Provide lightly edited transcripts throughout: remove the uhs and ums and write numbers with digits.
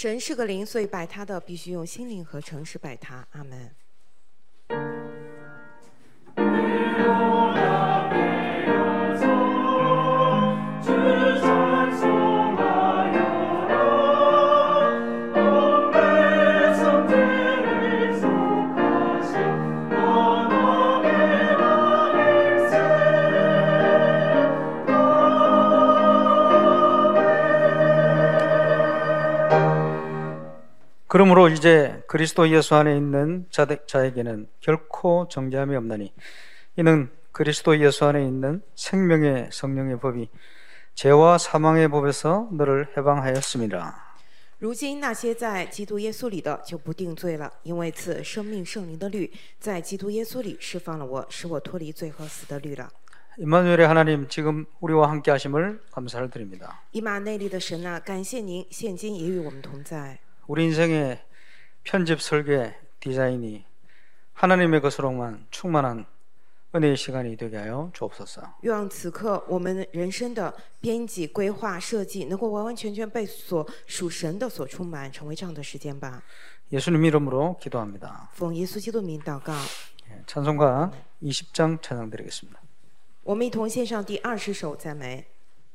神是个灵，所以拜他的必须用心灵和诚实拜他。阿门。 그러므로 이제 그리스도 예수 안에 있는 자에게는 결코 정죄함이 없나니 이는 그리스도 예수 안에 있는 생명의 성령의 법이 죄와 사망의 법에서 너를 해방하였습니다. 如今那些在基督耶稣里的就不定罪了，因为赐生命圣灵的律在基督耶稣里释放了我，使我脱离罪和死的律了。 임마누엘의 하나님, 지금 우리와 함께 하심을 감사를 드립니다. 以马内利的神啊，感谢您现今也与我们同在。 우리 인생의 편집, 설계, 디자인이 하나님의 것으로만 충만한 은혜의 시간이 되게 하여 주옵소서. 愿此刻我们人生的编辑、规划、设计能够完完全全被所属神的所充满，成为这样的时间吧。 예수님 이름으로 기도합니다. 奉耶稣基督名祷告。 찬송가 20장 찬양드리겠습니다. 我们一同献上第20首赞美。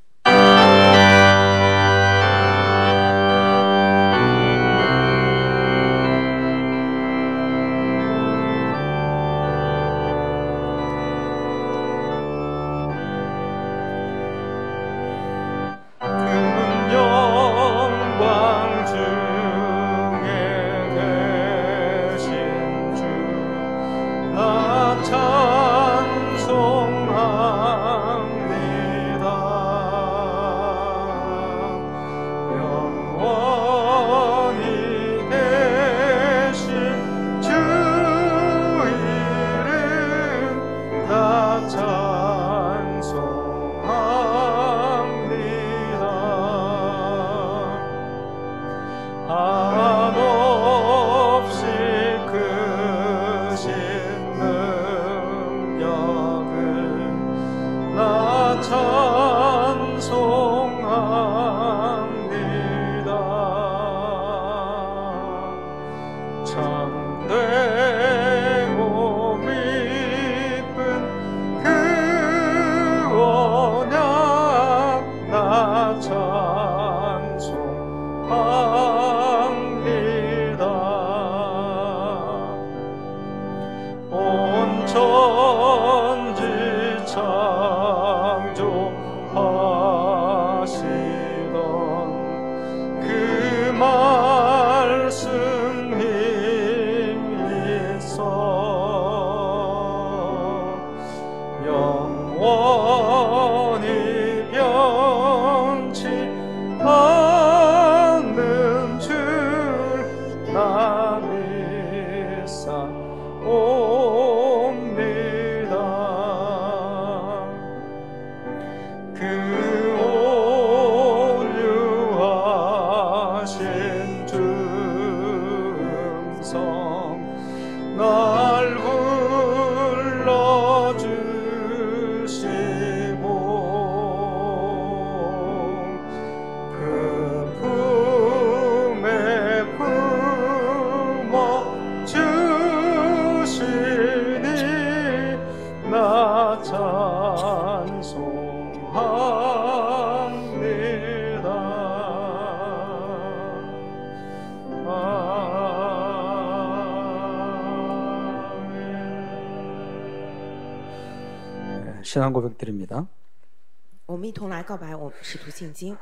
신앙 고백드립니다. 我们一同来告白我们使徒信经。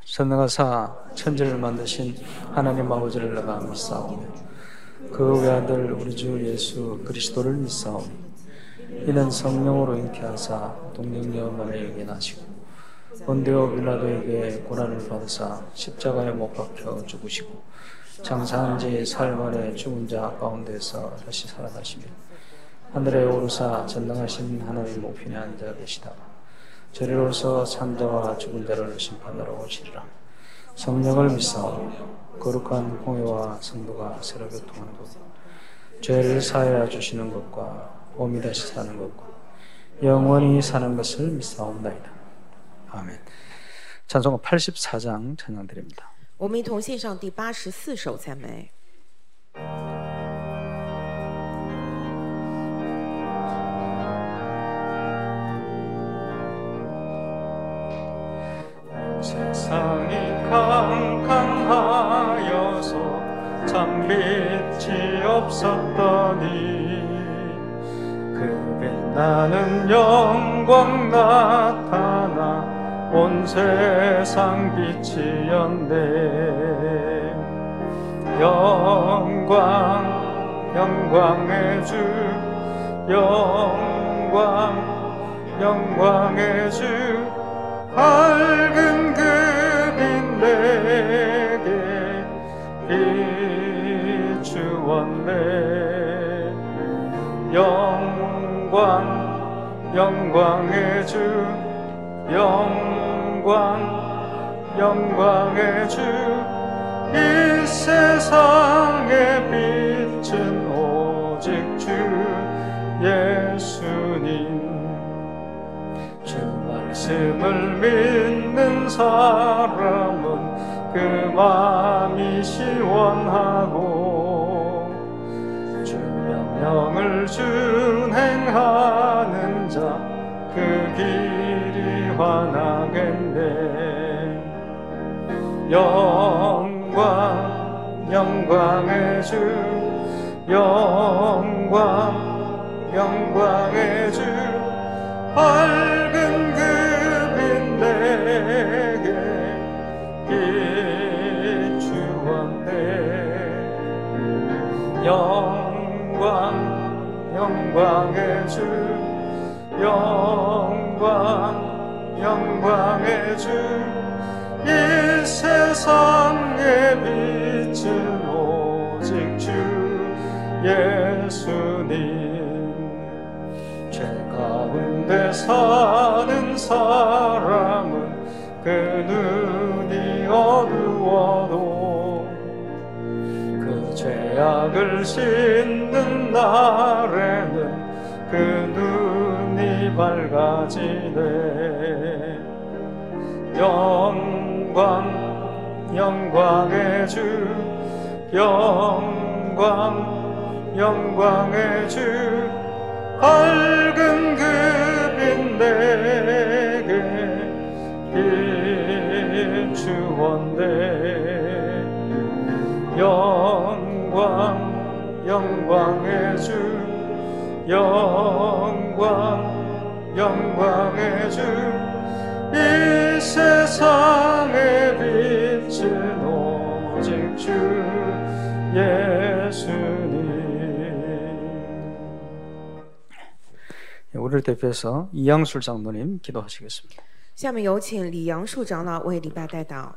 전능하사 천지를 만드신 하나님 아버지를 내가 믿사오니 그 외아들 우리 주 예수 그리스도를 믿사오니 이는 성령으로 잉태하사 동정녀 마리아에게 나시고 본디오 빌라도에게 고난을 받으사 십자가에 못 박혀 죽으시고 장사한 지 사흘 만에 죽은 자 가운데서 다시 살아나시며 하늘에 오르사 전능하신 하나님 우편에 앉아 계시다가 저리로서 산자와 죽은 자를 심판하러 오시리라. 성령을 믿사오니 거룩한 공회와 성도가 새로 교통하는 것, 죄를 사하여 주시는 것과 몸이 다시 사는 것과 영원히 사는 것을 믿사옵나이다. 아멘. 찬송가 84장 찬양드립니다. 我们一同献上第84首赞美。 세상이 캄캄하여서 참 빛이 없었더니 그 빛나는 영광 나타나 온 세상 빛이었네. 영광 영광의 주 영광의 주 밝은 그 빛 내게 비추었네. 영광의 주 영광의 주 이 세상의 빛은 오직 주 예수님. 주 말씀을 믿는 사람은 그 마음이 시원하고 주 명령을 준행하는 자 그 길이 환하겠네. 영광의 주 영광의 주 밝은 그 빛 내게 비추었네. 영광의 주 영광의 주 이 세상의 빛은 오직 주 예수님. 죄 가운데 사는 사람은 그 눈이 어두워도 그 죄악을 씻는 날에는 그 눈이 밝아지네. 영광의 주 영광의 주 밝은 그 빛 내게 비추었네. 영광의 주 영광의 주 이 세상의 빛은 오직 주 예수님. 우리를 대표해서 이양술 장로님 기도하시겠습니다. 下面有请李杨树长老为礼拜代祷。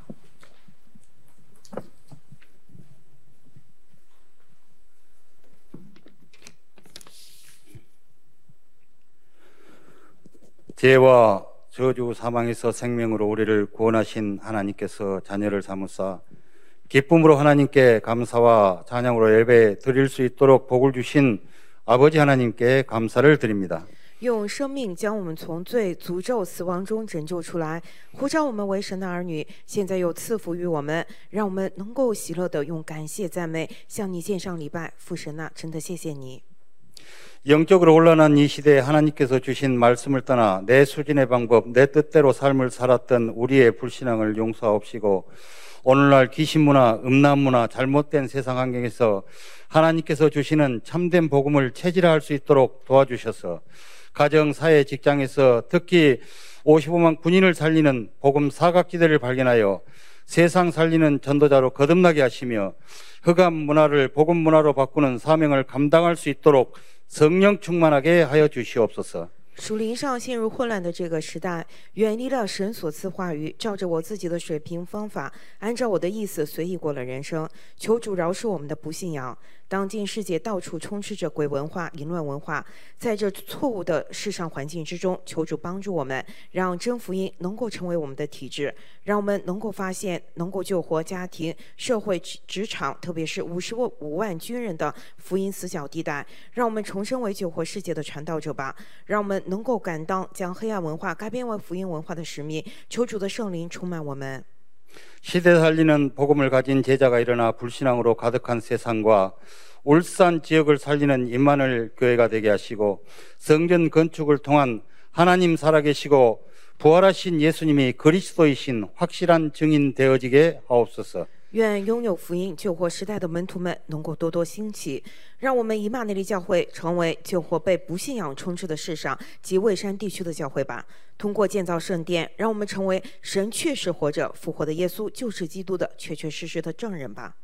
죄와 저주 사망에서 생명으로 우리를 구원하신 하나님께서 자녀를 삼으사 기쁨으로 하나님께 감사와 찬양으로 예배 드릴 수 있도록 복을 주신 아버지 하나님께 감사를 드립니다. 用生命将我们从罪、诅咒、死亡中拯救出来，呼召我们为神的儿女，现在又赐福于我们，让我们能够喜乐地用感谢赞美向你献上礼拜。父神啊，真的谢谢你。 영적으로 혼란한 이 시대에 하나님께서 주신 말씀을 떠나 내 수준의 방법, 내 뜻대로 삶을 살았던 우리의 불신앙을 용서하옵시고 오늘날 귀신문화, 음란문화, 잘못된 세상 환경에서 하나님께서 주시는 참된 복음을 체질화할 수 있도록 도와주셔서 가정, 사회, 직장에서 특히 55만 군인을 살리는 복음 사각지대를 발견하여 세상 살리는 전도자로 거듭나게 하시며 흑암 문화를 복음 문화로 바꾸는 사명을 감당할 수 있도록 성령 충만하게 하여 주시옵소서. 属灵上陷入混乱的这个时代，远离了神所赐话语，照着我自己的水平方法，按照我的意思随意过了人生。求主饶恕我们的不信仰。当今世界到处充斥着鬼文化、淫乱文化，在这错误的世上环境之中，求主帮助我们，让真福音能够成为我们的体制，让我们能够发现，能够救活家庭、社会、职场，特别是55万军人的福音死角地带，让我们重生为救活世界的传道者吧，让我们能够担当将黑暗文化改变为福音文化的使命。求主的圣灵充满我们。 시대 살리는 복음을 가진 제자가 일어나 불신앙으로 가득한 세상과 울산 지역을 살리는 임마누엘 교회가 되게 하시고 성전 건축을 통한 하나님 살아계시고 부활하신 예수님이 그리스도이신 확실한 증인 되어지게 하옵소서. 愿拥有福音救活时代的门徒们能够多多兴起，让我们以马内利教会成为救活被不信仰充斥的世上及蔚山地区的教会吧。通过建造圣殿，让我们成为神确实活着、复活的耶稣就是基督的确确实实的证人吧。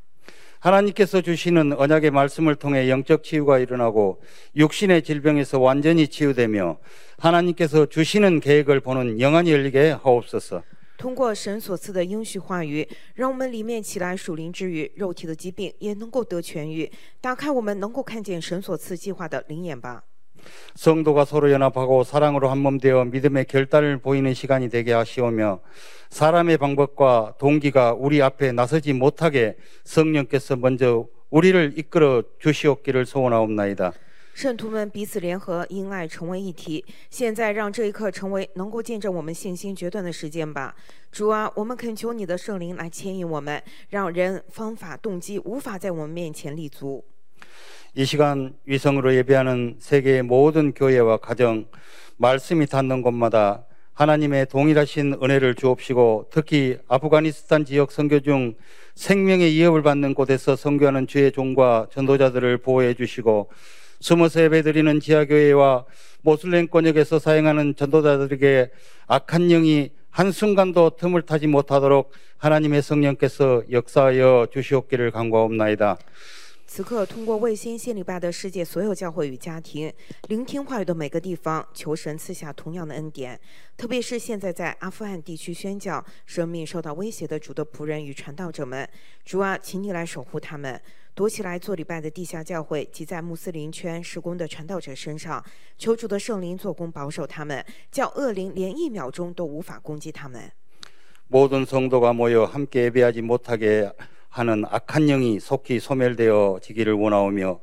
하나님께서 주시는 언약의 말씀을 통해 영적 치유가 일어나고 육신의 질병에서 완전히 치유되며 하나님께서 주시는 계획을 보는 영안이 열리게 하옵소서. 通过神所赐的应许话语，让我们里面起来属灵之语，肉体的疾病也能够得痊愈，打开我们能够看见神所赐计划的灵眼吧。 성도가 서로 연합하고 사랑으로 한몸 되어 믿음의 결단을 보이는 시간이 되게 하시오며 사람의 방법과 동기가 우리 앞에 나서지 못하게 성령께서 먼저 우리를 이끌어 주시옵기를 소원하옵나이다. 圣徒们彼此联合，因爱成为一体。现在让这一刻成为能够见证我们信心决断的时间吧。主啊，我们恳求你的圣灵来牵引我们，让人、方法、动机无法在我们面前立足。 이 시간 위성으로 예배하는 세계의 모든 교회와 가정, 말씀이 닿는 곳마다 하나님의 동일하신 은혜를 주옵시고 특히 아프가니스탄 지역 선교 중 생명의 위협을 받는 곳에서 선교하는 주의 종과 전도자들을 보호해 주시고 숨어서 예배드리는 지하교회와 모슬렘 권역에서 사용하는 전도자들에게 악한 영이 한순간도 틈을 타지 못하도록 하나님의 성령께서 역사하여 주시옵기를 간구하옵나이다. 此刻，通过卫星献礼拜的世界所有教会与家庭，聆听话语的每个地方，求神赐下同样的恩典。特别是现在在阿富汗地区宣教、生命受到威胁的主的仆人与传道者们，主啊，请你来守护他们。躲起来做礼拜的地下教会及在穆斯林圈事工的传道者身上，求主的圣灵做工保守他们，叫恶灵连1秒钟都无法攻击他们。 모든 성도가 모여 함께 예배하지 못하게 하는 악한 영이 속히 소멸되어지기를 원하오며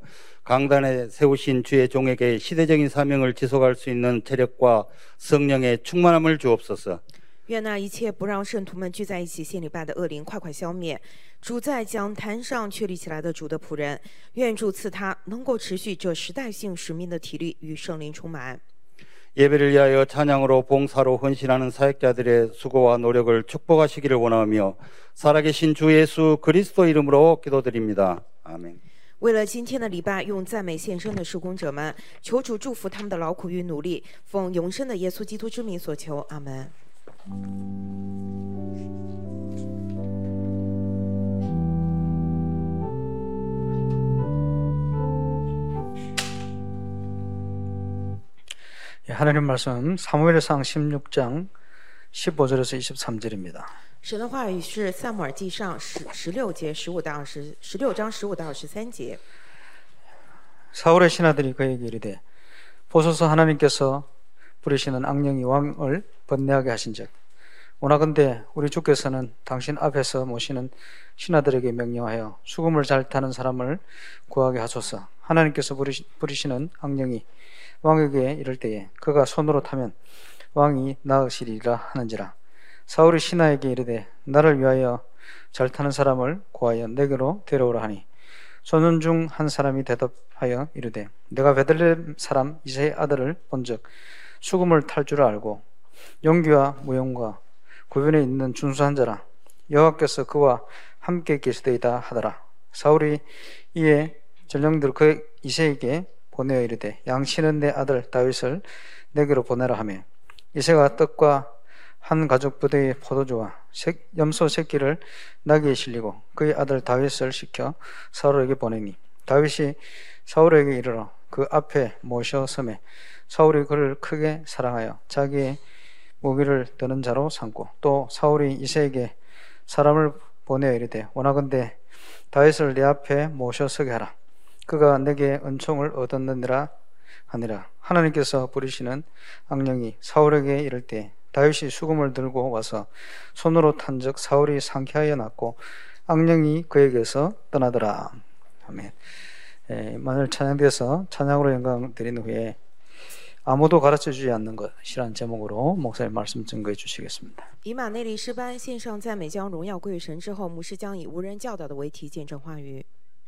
강단에 세우신 주의 종에게 시대적인 사명을 지속할 수 있는 체력과 성령의 충만함을 주옵소서. 愿那一切不让圣徒们聚在一起献礼拜的恶灵快快消灭。主在讲坛上确立起来的主的仆人，愿主赐他能够持续这时代性使命的体力与圣灵充满。 예배를 위하여 찬양으로 봉사로 헌신하는 사역자들의 수고와 노력을 축복하시기를 원하며 살아계신 주 예수 그리스도 이름으로 기도드립니다. 아멘. 为了今天的礼拜，用赞美献身的事工者们，求主祝福他们的劳苦与努力，奉永生的耶稣基督之名所求，阿门。 하나님 말씀 사무엘상 16장 15절에서 23절입니다. 神的话语是撒母耳记上16节15到16章15到23节。 사울의 신하들이 그에게 이르되 보소서 하나님께서 부리시는 악령이 왕을 번뇌하게 하신즉 원하건대 우리 주께서는 당신 앞에서 모시는 신하들에게 명령하여 수금을 잘 타는 사람을 구하게 하소서. 하나님께서 부리시는 악령이 왕에게 이를 때에 그가 손으로 타면 왕이 나으시리라 하는지라. 사울이 신하에게 이르되 나를 위하여 잘 타는 사람을 구하여 내게로 데려오라 하니 소년 중 한 사람이 대답하여 이르되 내가 베들레헴 사람 이새의 아들을 본즉 수금을 탈 줄 알고 용기와 무용과 구변에 있는 준수한 자라. 여호와께서 그와 함께 계시되이다 하더라. 사울이 이에 전령들 그 이새에게 보내어 이르되 양치는 내 아들 다윗을 내게로 보내라 하며 이새가 떡과 한 가죽 부대의 포도주와 염소 새끼를 나귀에 실리고 그의 아들 다윗을 시켜 사울에게 보내니 다윗이 사울에게 이르러 그 앞에 모셔 섬에 사울이 그를 크게 사랑하여 자기의 무기를 드는 자로 삼고 또 사울이 이새에게 사람을 보내어 이르되 원하건대 다윗을 내 앞에 모셔 서게 하라. 그가 내게 은총을 얻었느니라 하니라. 하나님께서 부리시는 악령이 사울에게 이를 때 다윗이 수금을 들고 와서 손으로 탄즉 사울이 상쾌하여 났고 악령이 그에게서 떠나더라. 아멘. 만일 찬양돼서 찬양으로 영광 드린 후에 아무도 가르쳐주지 않는 것이란 제목으로 목사님 말씀 증거해 주시겠습니다. 以马内利诗班献上赞美，将荣耀归于神之后，牧师将以无人教导的为题见证话语。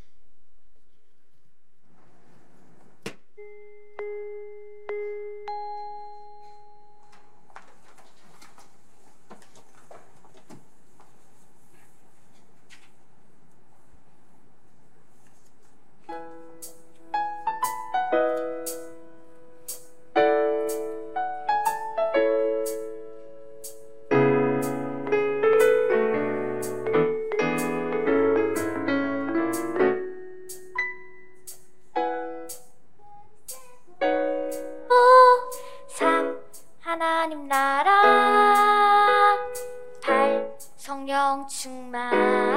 하나님 나라 8 성령 충만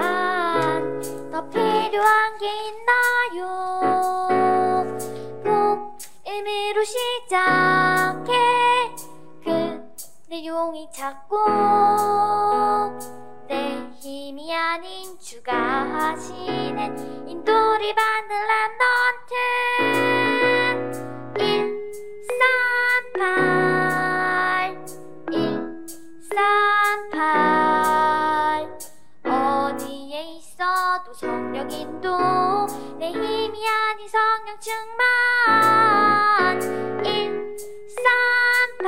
더 필요한 게 있나요 복 의미로 시작해 그 내용이 찾고 내 힘이 아닌 주가 하시는 인도를 받는 랩넌트 1, 3, 8 어디에 있어도 성령 인도 내 힘이 아닌 성령 충만 1, 3,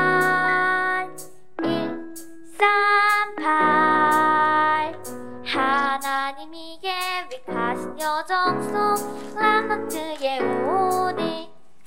8 하나님이 계획하신 여정 속 람넌트의 오늘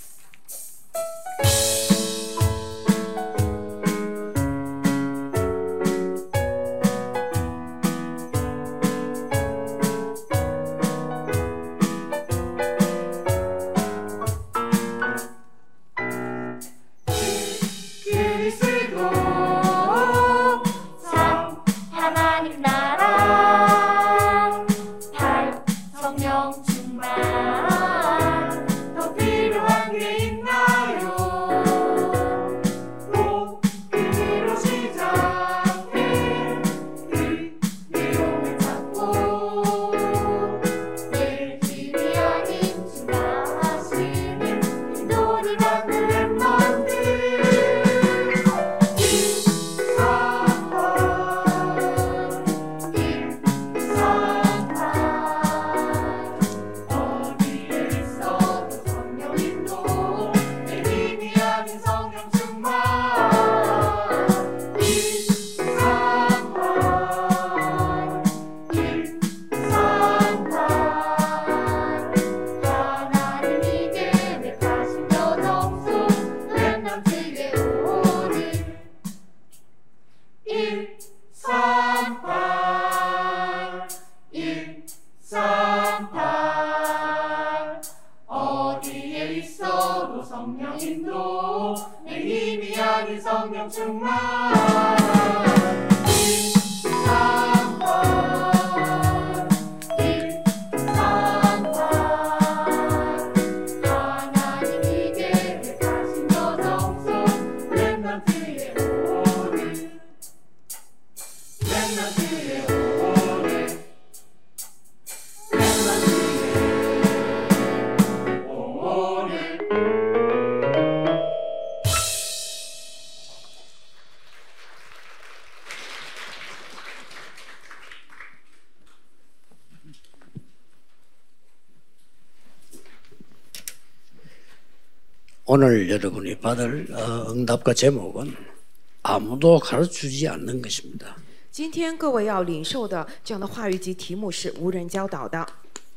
오늘 여러분이 받을 응답과 제목은 아무도 가르쳐주지 않는 것입니다. 今天各位要领受的这样的话语及题目是无人教导的。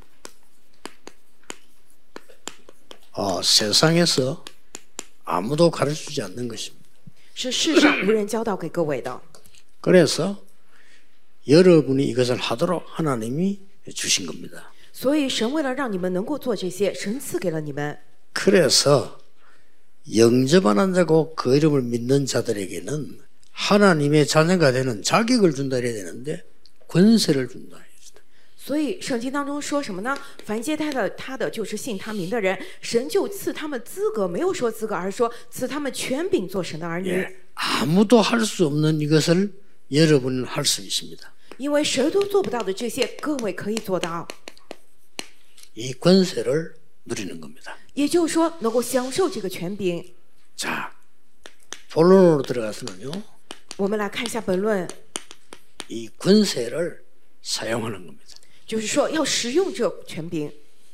세상에서 아무도 가르쳐주지 않는 것입니다. 是世上无人教导给各位的。 그래서 여러분이 이것을 하도록 하나님이 주신 겁니다. 所以神为了让你们能够做这些，神赐给了你们。 그래서 영접하는 자고 그 이름을 믿는 자들에게는 하나님의 자녀가 되는 자격을 준다 해야 되는데 권세를 준다. 所以圣经当中说什么呢？凡接待了他的，就是信他名的人，神就赐他们资格，没有说资格，而是说赐他们权柄做神的儿女。 아무도 할 수 없는 이것을 여러분은 할 수 있습니다. 因为谁都做不到的这些，各位可以做到。 이 권세를 누리는 겁니다. 也就是说，能够享受这个权柄。 자, 본론으로 들어가서는요. 我们来看一下本论， 이 권세를 사용하는 겁니다. 就是说要使用这权柄。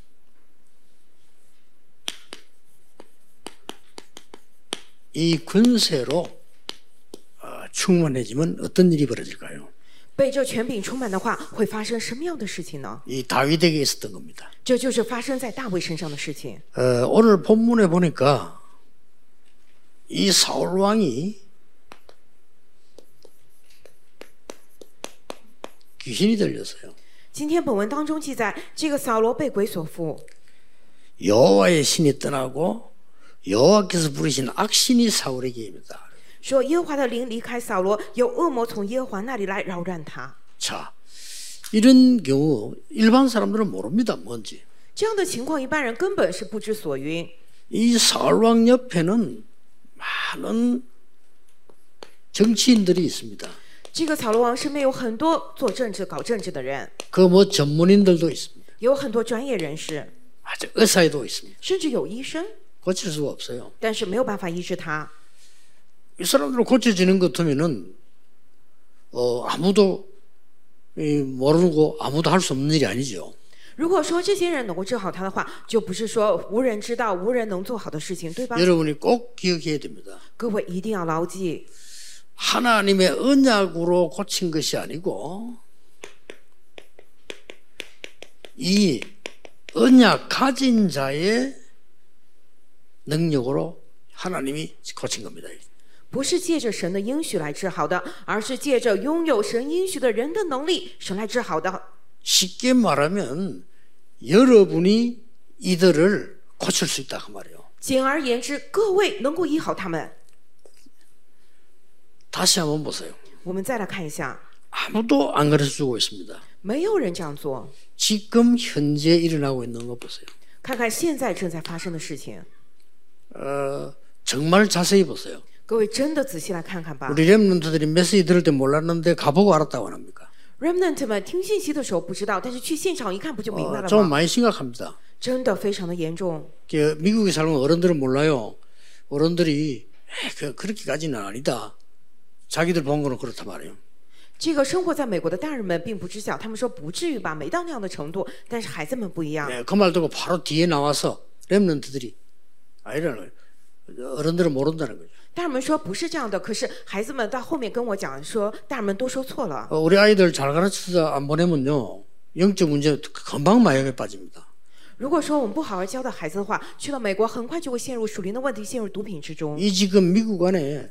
이 권세로 충만해지면 어떤 일이 벌어질까요? 被这权柄充满的话，会发生什么样的事情呢？ 이 다윗에게 있었던 겁니다. 这就是发生在大卫身上的事情。 오늘 본문에 보니까 이 사울 왕이 귀신이 들렸어요. 今天本文当中记载，这个扫罗被鬼所附， 여호와의 신이 떠나고 여호와께서 부르신 악신이 사울에게 임했다. 说耶和华的灵离开扫罗，有恶魔从耶和华那里来扰乱他。 자, 이런 경우 일반 사람들은 모릅니다. 뭔지. 这样的情况，一般人根本是不知所云。 이 사울 왕 옆에는 많은 정치인들이 있습니다. 这个扫罗王身边有很多做政治、搞政治的人， 그 뭐 전문인들도 있습니다. 有很多专业人士， 아주 의사에도 있습니다. 甚至有医生， 고칠 수가 없어요. 但是没有办法医治他。 이 사람들은 고쳐지는 것 같으면은 아무도 모르고 아무도 할 수 없는 일이 아니죠. 如果说这些人能够治好他的话，就不是说无人知道、无人能做好的事情，对吧？ 여러분이 꼭 기억해야 됩니다. 各位一定要牢记， 하나님의 언약으로 고친 것이 아니고 이 언약 가진 자의 능력으로 하나님이 고친 겁니다. 不是借着神的应许来治好的，而是借着拥有神应许的人的能力，神来治好的。 쉽게 말하면 여러분이 이들을 고칠 수 있다 그 말이에요. 简而言之，各位能够医好他们。 다시 한번 보세요. 我们再来看一下， 아무도 안 가르쳐주고 있습니다. 没有人这样做。 지금 현재 일어나고 있는 거 보세요. 看看现在正在发生的事情， 정말 자세히 보세요. 各位真的仔细来看看吧。 우리 렘넌트들이 메시지 들을 때 몰랐는데 가보고 알았다고 합니까? Remnant 们听信息的时候不知道，但是去现场一看不就明白了 좀 吗？ 많이 심각합니다. 真的非常的严重。 미국에 살면 어른들은 몰라요. 어른들이 그렇게까지는 아니다. 자기들 본 거는 그렇단 말이에요. 这个生活在美国的大人们并不知晓，他们说不至于吧，没到那样的程度。但是孩子们不一样， 그 말 듣고 바로 뒤에 나와서 렘넌트들이 아니라는 거예요. 어른들은 모른다는 거죠. 大人们说不是这样的，可是孩子们到后面跟我讲说，大人们都说错了。 우리 아이들 잘 가르쳐서 안 보내면요. 영적 문제 금방 마약에 빠집니다. 如果说我们不好好教导孩子的话，去到美国很快就会陷入属灵的问题，陷入毒品之中。 이 지금 미국 안에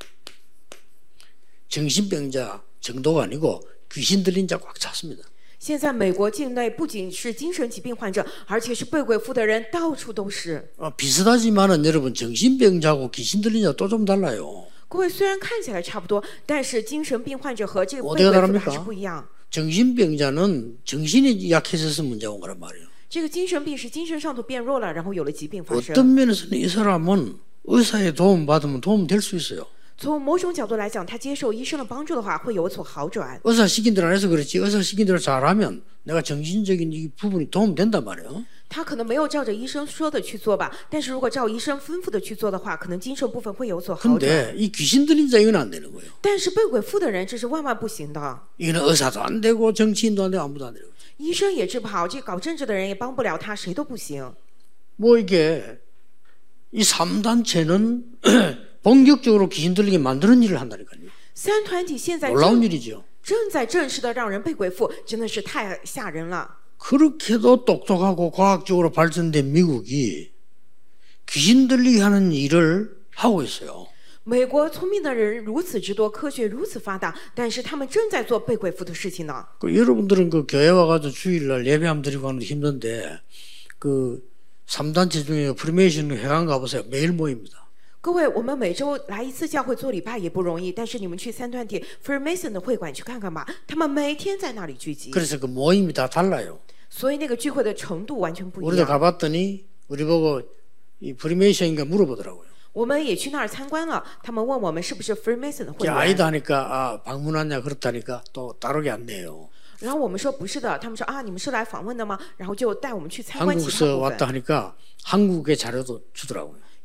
정신병자 정도가 아니고 귀신 들린 자 꽉 찼습니다. 现在美国境内不仅是精神疾病患者，而且是被鬼附的人到处都是。 비슷하지만은 여러분 정신병자하고 귀신 들린 자 또 좀 달라요. 各位虽然看起来差不多，但是精神病患者和这个被 어디가 鬼附的还 다릅니까? 是不一样。 정신병자는 정신이 약해져서 문제가 온 거란 말이에요. 这个精神病是精神上头变弱了，然后有了疾病发生。 어떤 면에서는 이 사람은 의사의 도움 받으면 도움 될 수 있어요. 从某种角度来讲，他接受医生的帮助的话，会有所好转。 의사 시킨 대로 안 해서 그렇지 의사 시킨 대로 잘하면 내가 정신적인 이 부분이 도움된단 말이에요. 他可能没有照着医生说的去做吧，但是如果照医生吩咐的去做的话，可能精神部分会有所好转。 근데 이 귀신 들린 자 이건 안 되는 거예요. 但是被鬼附的人，这是万万不行的。 이거는 의사도 안 되고 정치인도 안 되고 아무도 안 되는 거예요. 医生也治不好，这搞政治的人也帮不了他，谁都不行。 뭐 이게 이 3단체는 본격적으로 귀신 들리게 만드는 일을 한다니까요. 三团体现在 놀라운 일이죠. 正在正式的让人被鬼附，真的是太吓人了。 그렇게도 똑똑하고 과학적으로 발전된 미국이 귀신 들리게 하는 일을 하고 있어요. 美国聪明的人如此之多，科学如此发达，但是他们正在做被鬼附的事情呢。 여러분들은 그 교회 와가지고 주일날 예배함 드리고 하는 게 힘든데 그 3단체 중에 프리메이션 회관 가보세요. 매일 모입니다. 各位，我们每周来一次教会做礼拜也不容易，但是你们去三团体 Freemason 的会馆去看看吧，他们每天在那里聚集， 그래서 그 모임이 다 달라요. 所以那个聚会的程度完全不一 우리도 样。 가봤더니 우리 보고 이 프리메이션인가 물어보더라고요. 我们也去那儿参观了，他们问我们是不是 Freemason 的会 이제 员， 아니다 하니까 아, 방문하냐 그렇다니까 또 다르게 안내요. 然后我们说不是的，他们说啊，你们是来访问的吗？然后就带我们去参观其他 한국서 部 왔다 分。 하니까 한국의 자료도 주더라고요.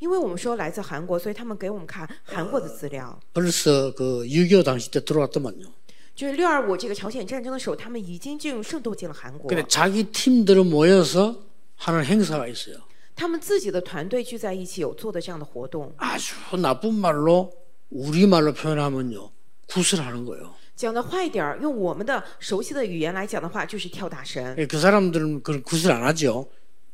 因为我们说来自韩国，所以他们给我们看韩国的资料。 벌써 그 6.25 당시 때 들어왔더만요. 就是6.25这个朝鲜战争的时候，他们已经进入渗透进了韩国。 근데 자기 팀들은 모여서 하는 행사가 있어요. 他们自己的团队聚在一起有做的这样的活动， 아주 나쁜 말로 우리말로 표현하면요. 구슬하는 거예요. 讲的坏一点，用我们的熟悉的语言来讲的话，就是跳大神。 그 사람들은 그런 구슬 안 하죠.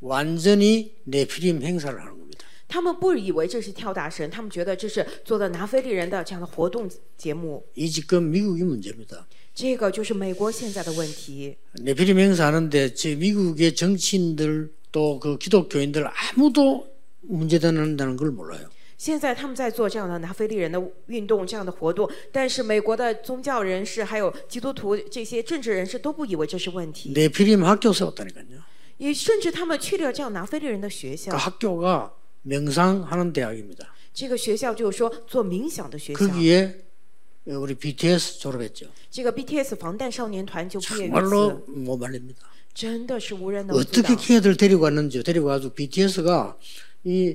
완전히 네피림 행사를 하는 겁니다. 他们不以为这是跳大神，他们觉得这是做的拿非利人的这样的活动节目。 이 지금 미국이 문제입니다. 这个就是美国现在的问题。 네피림 행사하는데 제 미국의 정치인들 또 그 기독교인들 아무도 문제되는다는 걸 몰라요. 现在他们在做这样的拿非利人的运动，这样的活动，但是美国的宗教人士还有基督徒这些政治人士都不以为这是问题， 네피림 학교 세웠다니까요. 也甚至他们去了这样拿非利人的学 그 校。 학교가 명상하는 대학입니다. 这个学校就是说做冥想的学校。 거기에 우리 BTS 졸업했죠. 这个 BTS 防弹少年团就毕业于 정말로 此， 못 말립니다. 真的是无人能阻 어떻게 挡。 걔들 데리고 왔는지요. 데리고 와서 BTS가 이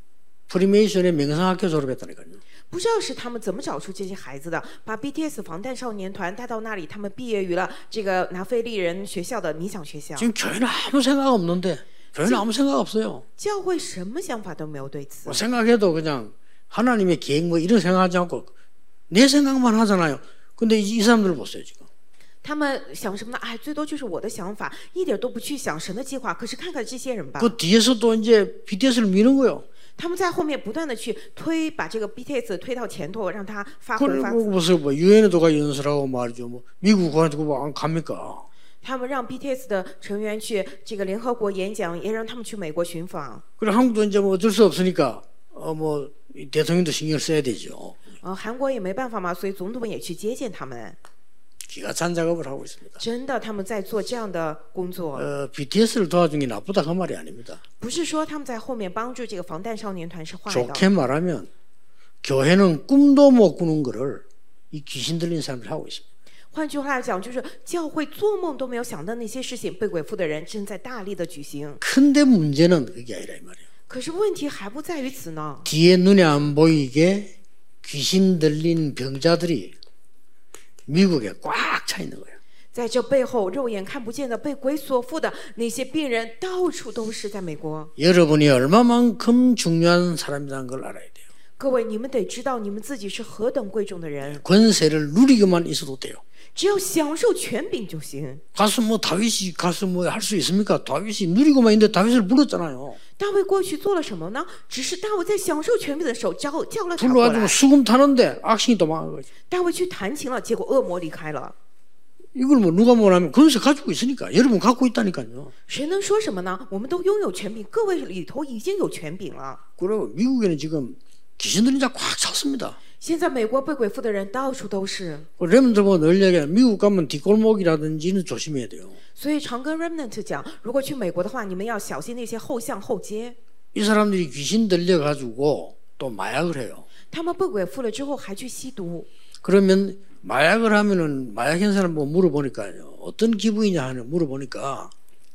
프리메이션의 명상학교 졸업했다니까요. 不知道是他们怎么找出这些孩子的，把 BTS 防弹少年团带到那里，他们毕业于了这个拿非利人学校的冥想学校。 지금 교회는 아무 생각 없는데 교회는 아무 생각 없어요. 教会什么想法都没有对此 뭐 ， 생각해도 그냥 하나님의 계획 뭐 이런 생각하지 않고 내 생각만 하잖아요. 근데 이 사람들 보세요 지금. 他们想什么呢？哎，最多就是我的想法，一点都不去想神的计划。可是看看这些人吧， 그 뒤에서 또 이제 BTS를 미는 거예요. 他们在后面不断的去推，把这个 BTS 推到前头，让他发挥发 그리고 무슨 뭐 유엔에도 가 연설하고 말이죠. 뭐 미국 가가지고 뭐 안 갑니까? 他们让 BTS 的成员去这个联合国演讲，也让他们去美国寻访。 그래 한국도 이제 뭐 어쩔 수 없으니까 뭐 대통령도 신경 써야 되죠. 韩国也没办法嘛，所以总统也去接见他们。 기가 찬 작업을 하고 있습니다. 真的，他们在做这样的工作， BTS를 도와준 게 나쁘다 그 말이 아닙니다. 不是说他们在后面帮助这个防弹少年团是坏的。 좋게 말하면 교회는 꿈도 못 꾸는 거를 이 귀신 들린 사람들이 하고 있습니다. 换句话来讲，就是教会做梦都没有想到那些事情，被鬼附的人正在大力的举行。 근데 문제는 그게 아니라 이 말이에요. 可是问题还不在于此呢。 뒤에 눈에 안 보이게 귀신 들린 병자들이 미국에 꽉 차 있는 거예요. 在这背后，肉眼看不见的被鬼所附的那些病人，到处都是在美国。 여러분이 얼마만큼 중요한 사람이라는 걸 알아야 돼요. 各位，你们得知道，你们自己是何等贵重的人， 권세를 누리기만 있어도 돼요. 只要享受权柄就行。 가서 뭐 다윗이 가서 뭐 할 수 있습니까? 다윗이 누리고만 있는데 다윗을 불렀잖아요. 大卫过去做了什么呢？只是大卫在享受权柄的时候叫了他过 불러가지고 来。 수금 타는데 악신이 도망간 거죠. 大卫去弹琴了，结果恶魔离开了。 이걸 뭐 누가 뭐라면 권세 가지고 있으니까 여러분 갖고 있다니까요. 谁能说什么呢？我们都拥有权柄，各位里头已经有权柄了。 그리고 미국에는 지금 귀신들이 다 꽉 찼습니다. 现在美国被鬼附的人到处都是， 렘들 보면 늘 얘기해요. 미국 가면 뒷골목이라든지는 조심해야 돼요. 所以常跟 Remnant 讲，如果去美国的话，你们要小心那些后巷后街。 이 사람들이 귀신 들려가지고 또 마약을 해요. 他们被鬼附了之后还去吸毒， 그러면 마약을 하면은 마약 현사람 뭐 물어보니까요. 어떤 기분이냐 하는 물어보니까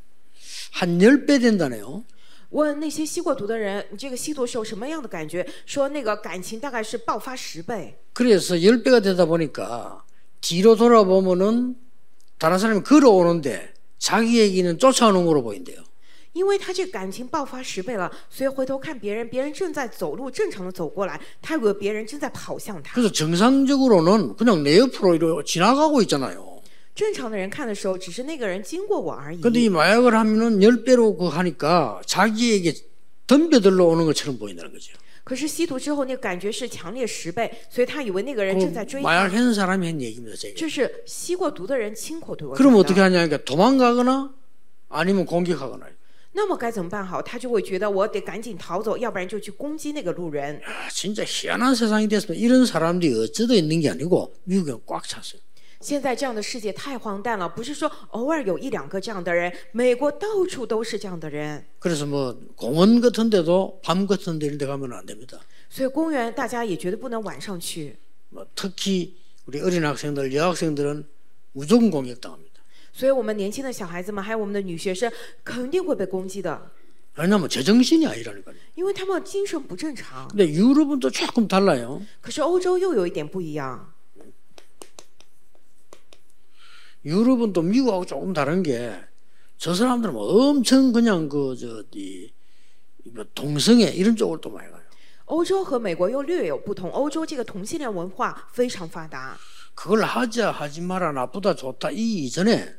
한 10배 된다네요. 问那些吸过毒的人，你这个吸毒时候什么样的感觉？说那个感情大概是爆发10倍。 그래서 10배가 되다 보니까 뒤로 돌아보면은 다른 사람이 걸어오는데 자기 얘기는 쫓아오는 거로 보인대요. 因为他这个感情爆发10倍了，所以回头看别人，别人正在走路，正常的走过来，他以为别人正在跑向他。 그래서 정상적으로는 그냥 내 옆으로 이렇게 지나가고 있잖아요. 正常的人看的时候，只是那个人经过我而已。 근데 이 마약을 하면은 10배로 그 하니까 자기에게 덤벼들러 오는 것처럼 보인다는 거죠. 可是吸毒之后，那个感觉是强烈10倍，所以他以为那个人正在 그 追 마약 他。 한 사람이 한 얘기입니다. 제가. 这是吸过毒的人亲口对我 그럼 讲 어떻게 的。 하냐니까 도망가거나 아니면 공격하거나. 那么该怎么办好？他就会觉得我得赶紧逃走，要不然就去攻击那个路人。 아, 진짜 희한한 세상이 됐습니다. 이런 사람들이 어쩌다 있는 게 아니고 미국에 꽉 찼어요. 现在这样的世界太荒诞了，不是说偶尔有1-2个这样的人，美国到处都是这样的人。 그래서 뭐 공원 같은 데도 밤 같은 데 이런 데 가면 안 됩니다. 所以公园大家也绝对不能晚上去。 뭐 특히 우리 어린 학생들, 여학생들은 무조건 공격당합니다. 所以我们年轻的小孩子们，还有我们的女学生，肯定会被攻击的。 왜냐하면 제정신이 아니라니까요. 因为他们精神不正常。 근데 유럽은 또 조금 달라요. 可是欧洲又有一点不一样， 유럽은 또 미국하고 조금 다른 게 저 사람들은 뭐 엄청 그냥 동성애 이런 쪽으로 또 많이 가요. 欧洲和美国又略有不同。欧洲这个同性恋文化非常发达， 그걸 하자 하지 마라 나쁘다 좋다 이 이전에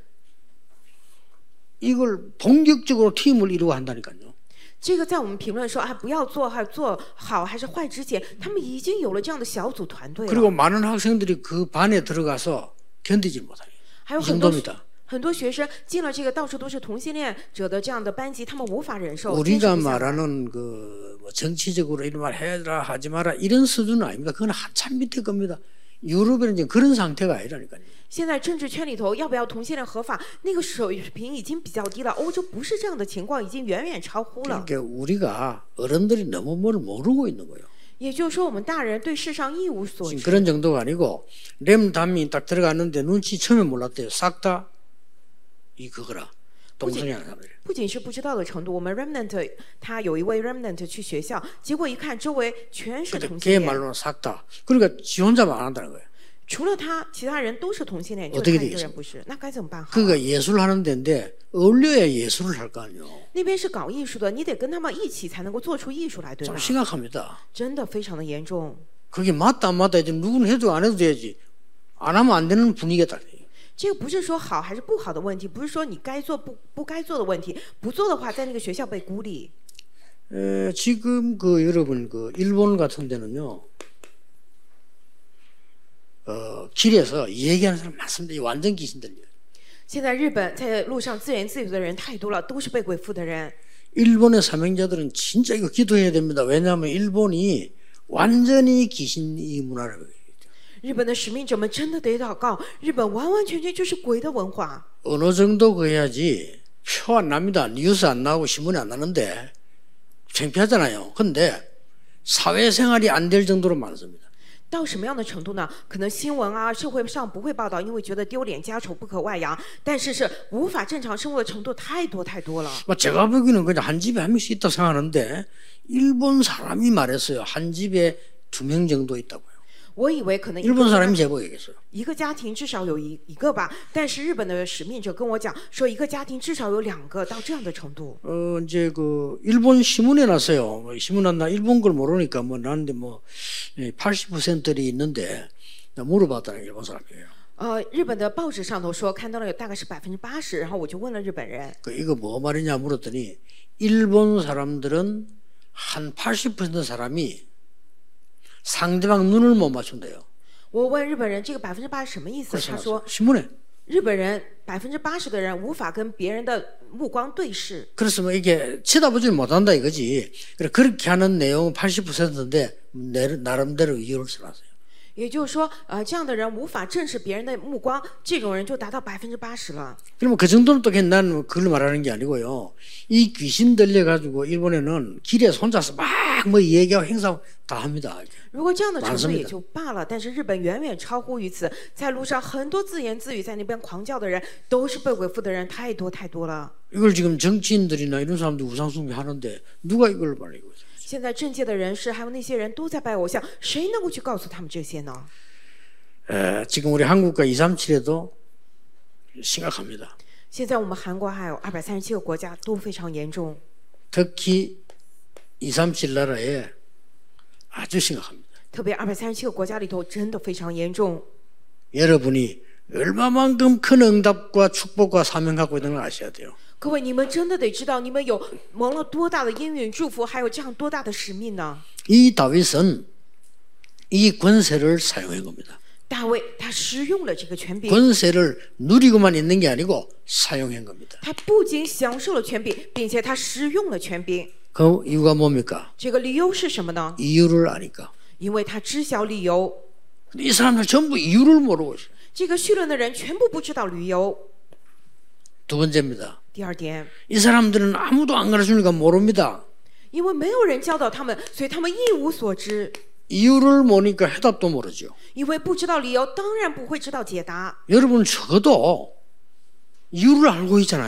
이걸 본격적으로 팀을 이루고 한다니까요. 这个在我们评论说不要做还做好还是坏之前，他们已经有了这样的小组团队了。 그리고 많은 학생들이 그 반에 들어가서 견디질 못해요. 还有 이 很多 정도입니다. 很多学生进了这个到处都是同性恋者的这样的班级，他们无法忍受。 우리가 말하는 뭐 정치적으로 이런 말 해라 하지 마라 이런 수준은 아닙니다. 그건 한참 밑에 겁니다. 유럽에는 이제 그런 상태가 아니라니까요. 现在政治圈里头要不要同性恋合法，那个水平已经比较低了。欧洲不是这样的情况，已经远远超乎了。 그러니까 우리가 어른들이 너무 뭘 모르고 있는 거예요. 也就是说，我们大人对世上一无所 지금 知。 그런 정도가 아니고 램담이 딱 들어갔는데 눈치 처음에 몰랐대요. 싹 다 그거라 동성애 하는 사람들이. 不仅是不知道的程度，我们 remnant 他有一位 remnant 去学校，结果一看周围全是 근데 同 걔 性恋， 말로는 싹 다. 그러니까 지 혼자만 안 한다는 거예요. 除了他，其他人都是同性恋，就 어떻게 他一个 되겠습니까? 人不是，那该怎么办好？ 그러니까 예술 하는 데인데 어울려야 예술을 할 거 아니에요. 那边是搞艺术的，你得跟他们一起才能够做出艺术来，对 좀 吧？ 심각합니다. 真的非常的严重。 그게 맞다 안 맞다 이제 누구는 해도 안 해도 돼야지. 안 하면 안 되는 분위기가 딱 돼요. 这个不是说好还是不好的问题，不是说你该做不该做的问题，不做的话，在那个学校被孤立。 지금 여러분 일본 같은 데는요. 길에서 얘기하는 사람 많습니다. 완전 귀신들이에요. 现在日本在路上自言自语的人太多了，都是被鬼附的人。 일본의 사명자들은 진짜 이거 기도해야 됩니다. 왜냐하면 일본이 완전히 귀신이 문화라고 해요. 日本的使命者们真的得祷告，日本完完全全就是鬼的文化。 어느 정도 그래야지 표 안 납니다. 뉴스 안 나오고 신문이 안 나는데 창피하잖아요. 근데 사회생활이 안 될 정도로 많습니다. 到什么样的程度呢？可能新闻啊、社会上不会报道，因为觉得丢脸、家丑不可外扬。但是无法正常生活的程度太多了。 제가 보기에는 그냥 한 집에 한 명씩 있다고 생각하는데 일본 사람이 말했어요. 한 집에 2명 정도 있다고요. 我以为可能 일본 사람이 제보 얘기했어요. 一个家庭至少有一个吧，但是日本的使命者跟我讲说，一个家庭至少有2个，到这样的程度。 이제 일본 신문에 났어요. 신문 났나 일본 걸 모르니까 나는데 80%들이 있는데 물어봤다는 일본 사람이에요. 日本的报纸上头说看到了有大概是80%，然后我就问了日本人， 이거 뭐 말이냐 물었더니 일본 사람들은 한 80% 사람이 상대방 눈을 못 맞춘대요. 我问日本人这个80%什么意思？他说 신문에. 日本人80%的人无法跟别人的目光对视。 그래서 이게 쳐다보질 못한다 이거지. 그렇게 하는 내용은 80%인데 나름대로 이유를 써놨어요. 也就是说，这样的人无法正视别人的目光，这种人就达到80%了。 그러면 그 정도는 또 난 그걸 말하는 게 아니고요. 이 귀신 들려가지고 일본에는 길에 손잡아서 막 얘기하고 행사 다 합니다. 如果这样的程度也就罢了，但是日本远远超乎于此，在路上很多自言自语在那边狂叫的人，都是被鬼附的人，太多了。 이걸 지금 정치인들이나 이런 사람들 우상숭배 하는데 누가 이걸 말하고 있어요? 现在政界的人士还有那些人都在拜偶像，谁能够去告诉他们这些呢？ 지금 우리 한국과 237에도 심각합니다. 现在我们韩国还有237个国家都非常严重， 특히 237 나라에 아주 심각합니다. 特别237个国家里头真的非常严重。 여러분이 얼마만큼 큰 응답과 축복과 사명 갖고 있는 걸 아셔야 돼요. 各位，你们真的得知道，你们有蒙了多大的应允祝福，还有这样多大的使命呢？ 이 다윗은 이 권세를 사용한 겁니다. 大卫他使用了这个权柄， 권세를 누리고만 있는 게 아니고 사용한 겁니다. 他不仅享受了权柄，并且他使用了权柄。 그 이유가 뭡니까? 这个理由是什么呢？ 이유를 아니까. 因为他知晓理由。 이 사람들 전부 이유를 모르고 있어요. 这个绪论的人全部不知道理由。 두 번째입니다. 第二点， 이 사람들은 아무도 안 가르치니까 모릅니다. 因为没有人教导他们，所以他们一无所知。 이유를 모르니까 해답도 모르죠. 因为不知道理由，当然不会知道解答。 여러분 적어도 이유를 알고 있잖아요.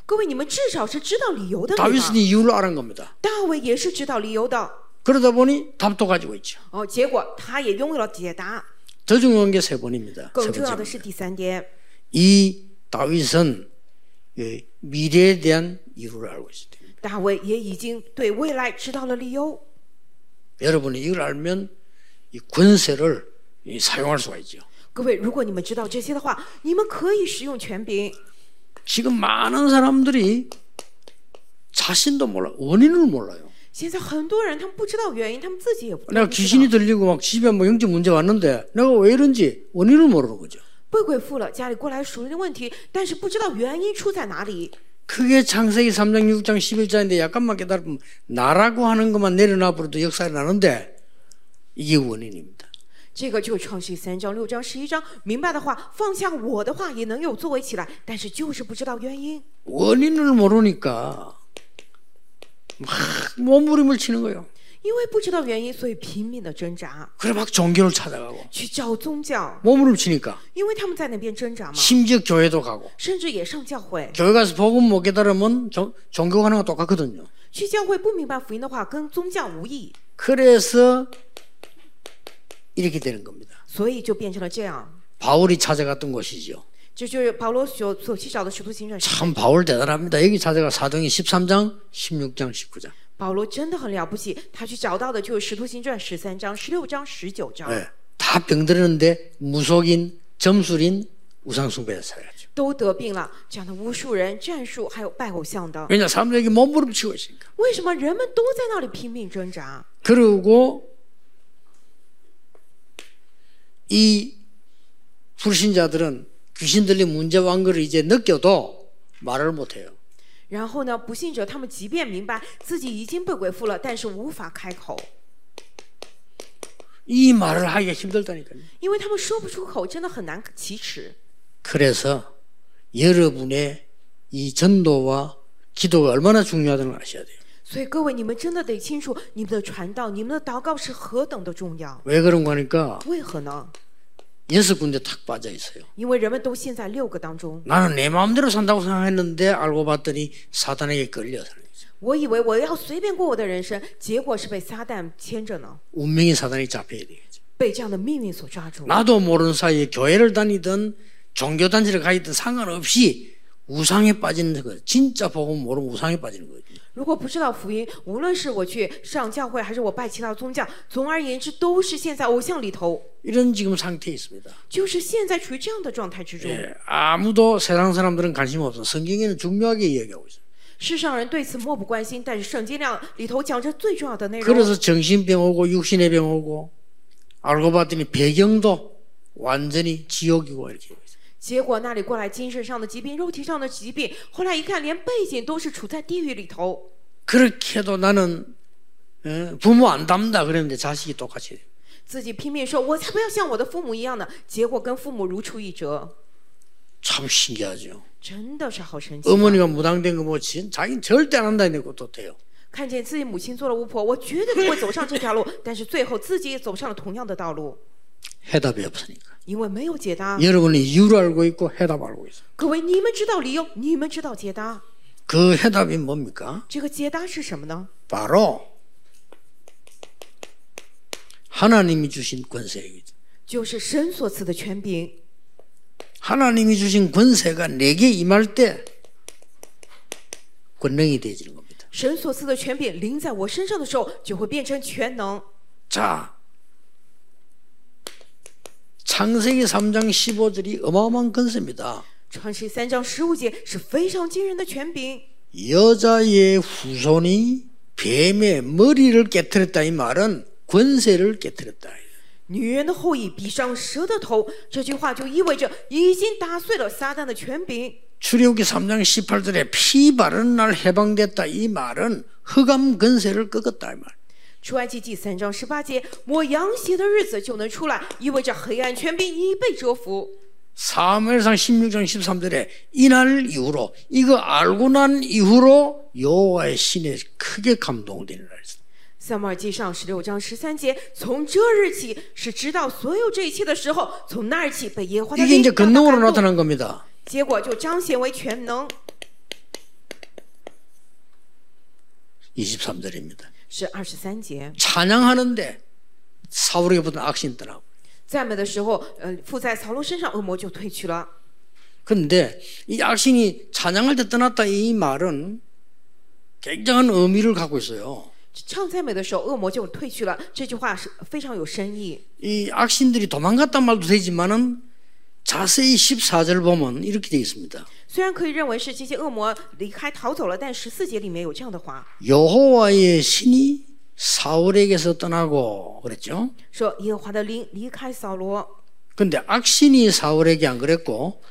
各位，你们至少是知道理由的，对吧？ 다윗은 이유를 알은 겁니다. 大卫也是知道理由的。 그러다 보니 답도 가지고 있죠. 结果他也拥有了解答。 더 중요한 게 세 번입니다. 更重要的是第三点， 이 다윗은 미래에 대한 이유를 알고 있습니다. 大卫也已经对未来知道了理由。 여러분이 이걸 알면 이 권세를 사용할 수가 있죠. 各位，如果你们知道这些的话，你们可以使用权柄。 지금 많은 사람들이 자신도 몰라, 원인을 몰라요. 现在很多人他们不知道原因，他们自己也不知 내가 道。 귀신이 들리고 막 집에 뭐 영적 문제 왔는데 내가 왜 이런지 원인을 모르는 거죠. 被鬼附了，家里过来属灵的问题，但是不知道原因出在哪里。 그게 창세기 3장, 6장, 11장인데 약간만 깨달으면 나라고 하는 것만 내려놔 버려도 역사가 나는데 이게 원인입니다. 这个就创世3章、6章、11章，明白的话，放下我的话也能有作为起来，但是就是不知道原因。 원인을 모르니까 막 몸부림을 치는 거예요. 因为不知道原因，所以拼命的挣扎， 그래 막 종교를 찾아가고 去找宗教， 몸부림 치니까 因为他们在那边挣扎嘛， 심지어 교회도 가고 甚至也上教会。 교회 가서 복음 못 깨달으면 종교 가는 거 똑같거든요. 去教会不明白福音的话，跟宗教无异， 그래서 이렇게 되는 겁니다. 所以就变成了这样。 바울이 찾아갔던 곳이죠. 这就是保罗所去找的使徒行传。 참 바울 대단합니다. 여기 찾아가 사도행전 13장, 16장, 19장. 保罗真的很了不起，他去找到的就是使徒行传13章、16章、19章， 네, 다 병들었는데 무속인, 점술인, 우상숭배에 살았죠. 都得病了，这样的巫术人、战术还有拜偶像的。 왜냐 사람들에게 몸부림 치고 있으니까. 为什么人们都在那里拼命挣扎？ 그리고 이 불신자들은 귀신 들린 문제와 관계를 이제 느껴도 말을 못해요. 然后呢，不信者他们即便明白自己已经被鬼附了，但是无法开口， 이 말을 하기가 힘들다니까요. 因为他们说不出口，真的很难启齿。 그래서 여러분의 이 전도와 기도가 얼마나 중요하다는 걸 아셔야 돼요. 所以各位，你们真的得清楚，你们的传道、你们的祷告是何等的重要。 왜 그런가 하니까 为何呢？ 6군데 탁 빠져 있어요. 因为人们都陷在6个当中。 나는 내 마음대로 산다고 생각했는데 알고 봤더니 사단에게 끌려 사는 거죠. 我以为我要随便过我的人生，结果是被撒旦牵着呢， 운명이 사단이 잡혀야 되겠죠. 被这样的命运所抓住。 나도 모르는 사이에 교회를 다니든 종교단체를 가있든 상관없이 우상에 빠지는 거 진짜 복음 모르면 우상에 빠지는 거예요. 如果不知道福音，无论是我去上教会，还是我拜其他宗教，总而言之，都是陷在偶像里头， 이런 지금 상태에 있습니다. 就是现在处于这样的状态之中。 예, 아무도 세상 사람들은 관심 없어. 성경에는 중요하게 이야기하고 있어요. 世上人对此漠不关心，但是圣经里头讲着最重要的内容。 그래서 정신병 오고 육신의 병 오고 알고 봤더니 배경도 완전히 지옥이고 이렇게 되고 있어요. 结果那里过来精神上的疾病、肉体上的疾病，后来一看，连背景都是处在地狱里头。 그렇게 해도 나는 부모 안 닮다 그랬는데 자식이 똑같이 돼요. 自己拼命说：“我才不要像我的父母一样呢。”结果跟父母如出一辙， 참 신기하죠. 真的是好神奇啊。 어머니가 무당된 거 뭐 자기는 절대 안 한다 했는데 그것도 돼요. 看见自己母亲做了巫婆，我绝对不会走上这条路，但是最后自己也走上了同样的道路， 해답이 없으니까. 因为没有解答。 여러분은 이유를 알고 있고 해답 알고 있어요. 各位，你们知道理由，你们知道解答， 그 해답이 뭡니까? 这个解答是什么呢？ 바로 하나님이 주신 권세입니다. 就是神所赐的权柄。 하나님이 주신 권세가 내게 임할 때 권능이 되어지는 겁니다. 神所赐的权柄临在我身上的时候，就会变成全能。 자, 창세기 3장 15절이 어마어마한 권세입니다. 创世3章15节是非常惊人的权柄。 여자의 후손이 뱀의 머리를 깨뜨렸다 이 말은 권세를 깨뜨렸다. 女人的后裔比上蛇的头，这句话就意味着已经打碎了撒旦的权柄。 출애굽기 3장 18절에 피 바르는 날 해방됐다 이 말은 흑암 권세를 꺾었다 이 말. 出埃及记3章18节，抹羊血的日子就能出来，意味着黑暗权柄已被折服。 사무엘상 16장 13절에 이날 이후로 이거 알고 난 이후로 여호와의 신에 크게 감동되는 날이다. 撒母耳记上16章13节，从这日起是知道所有这一切的时候，从那日起被耶和华的 이게 灵 이제 大大 권능으로 感动， 나타난 겁니다. 结果就彰显为全能。 23절입니다. 是23节。 찬양하는데 사울에게 붙은 악신이 떠나고. 赞美的时候，附在扫罗身上，恶魔就退去了。 그런데 이 악신이 찬양할 때 떠났다 이 말은 굉장한 의미를 갖고 있어요. 唱赞美的时候，恶魔就退去了。这句话是非常有深意。 이 악신들이 도망갔단 말도 되지만은 자세히 14절 보면 이렇게 되어 있습니다. 虽然可以认为是这些恶魔离开逃走了，但14节里面有这样的话， 여호와의 신이 사울에게서 떠나고 그랬죠. 说耶和华的灵离开扫罗。 그런데 악신이 사울에게 안 그랬고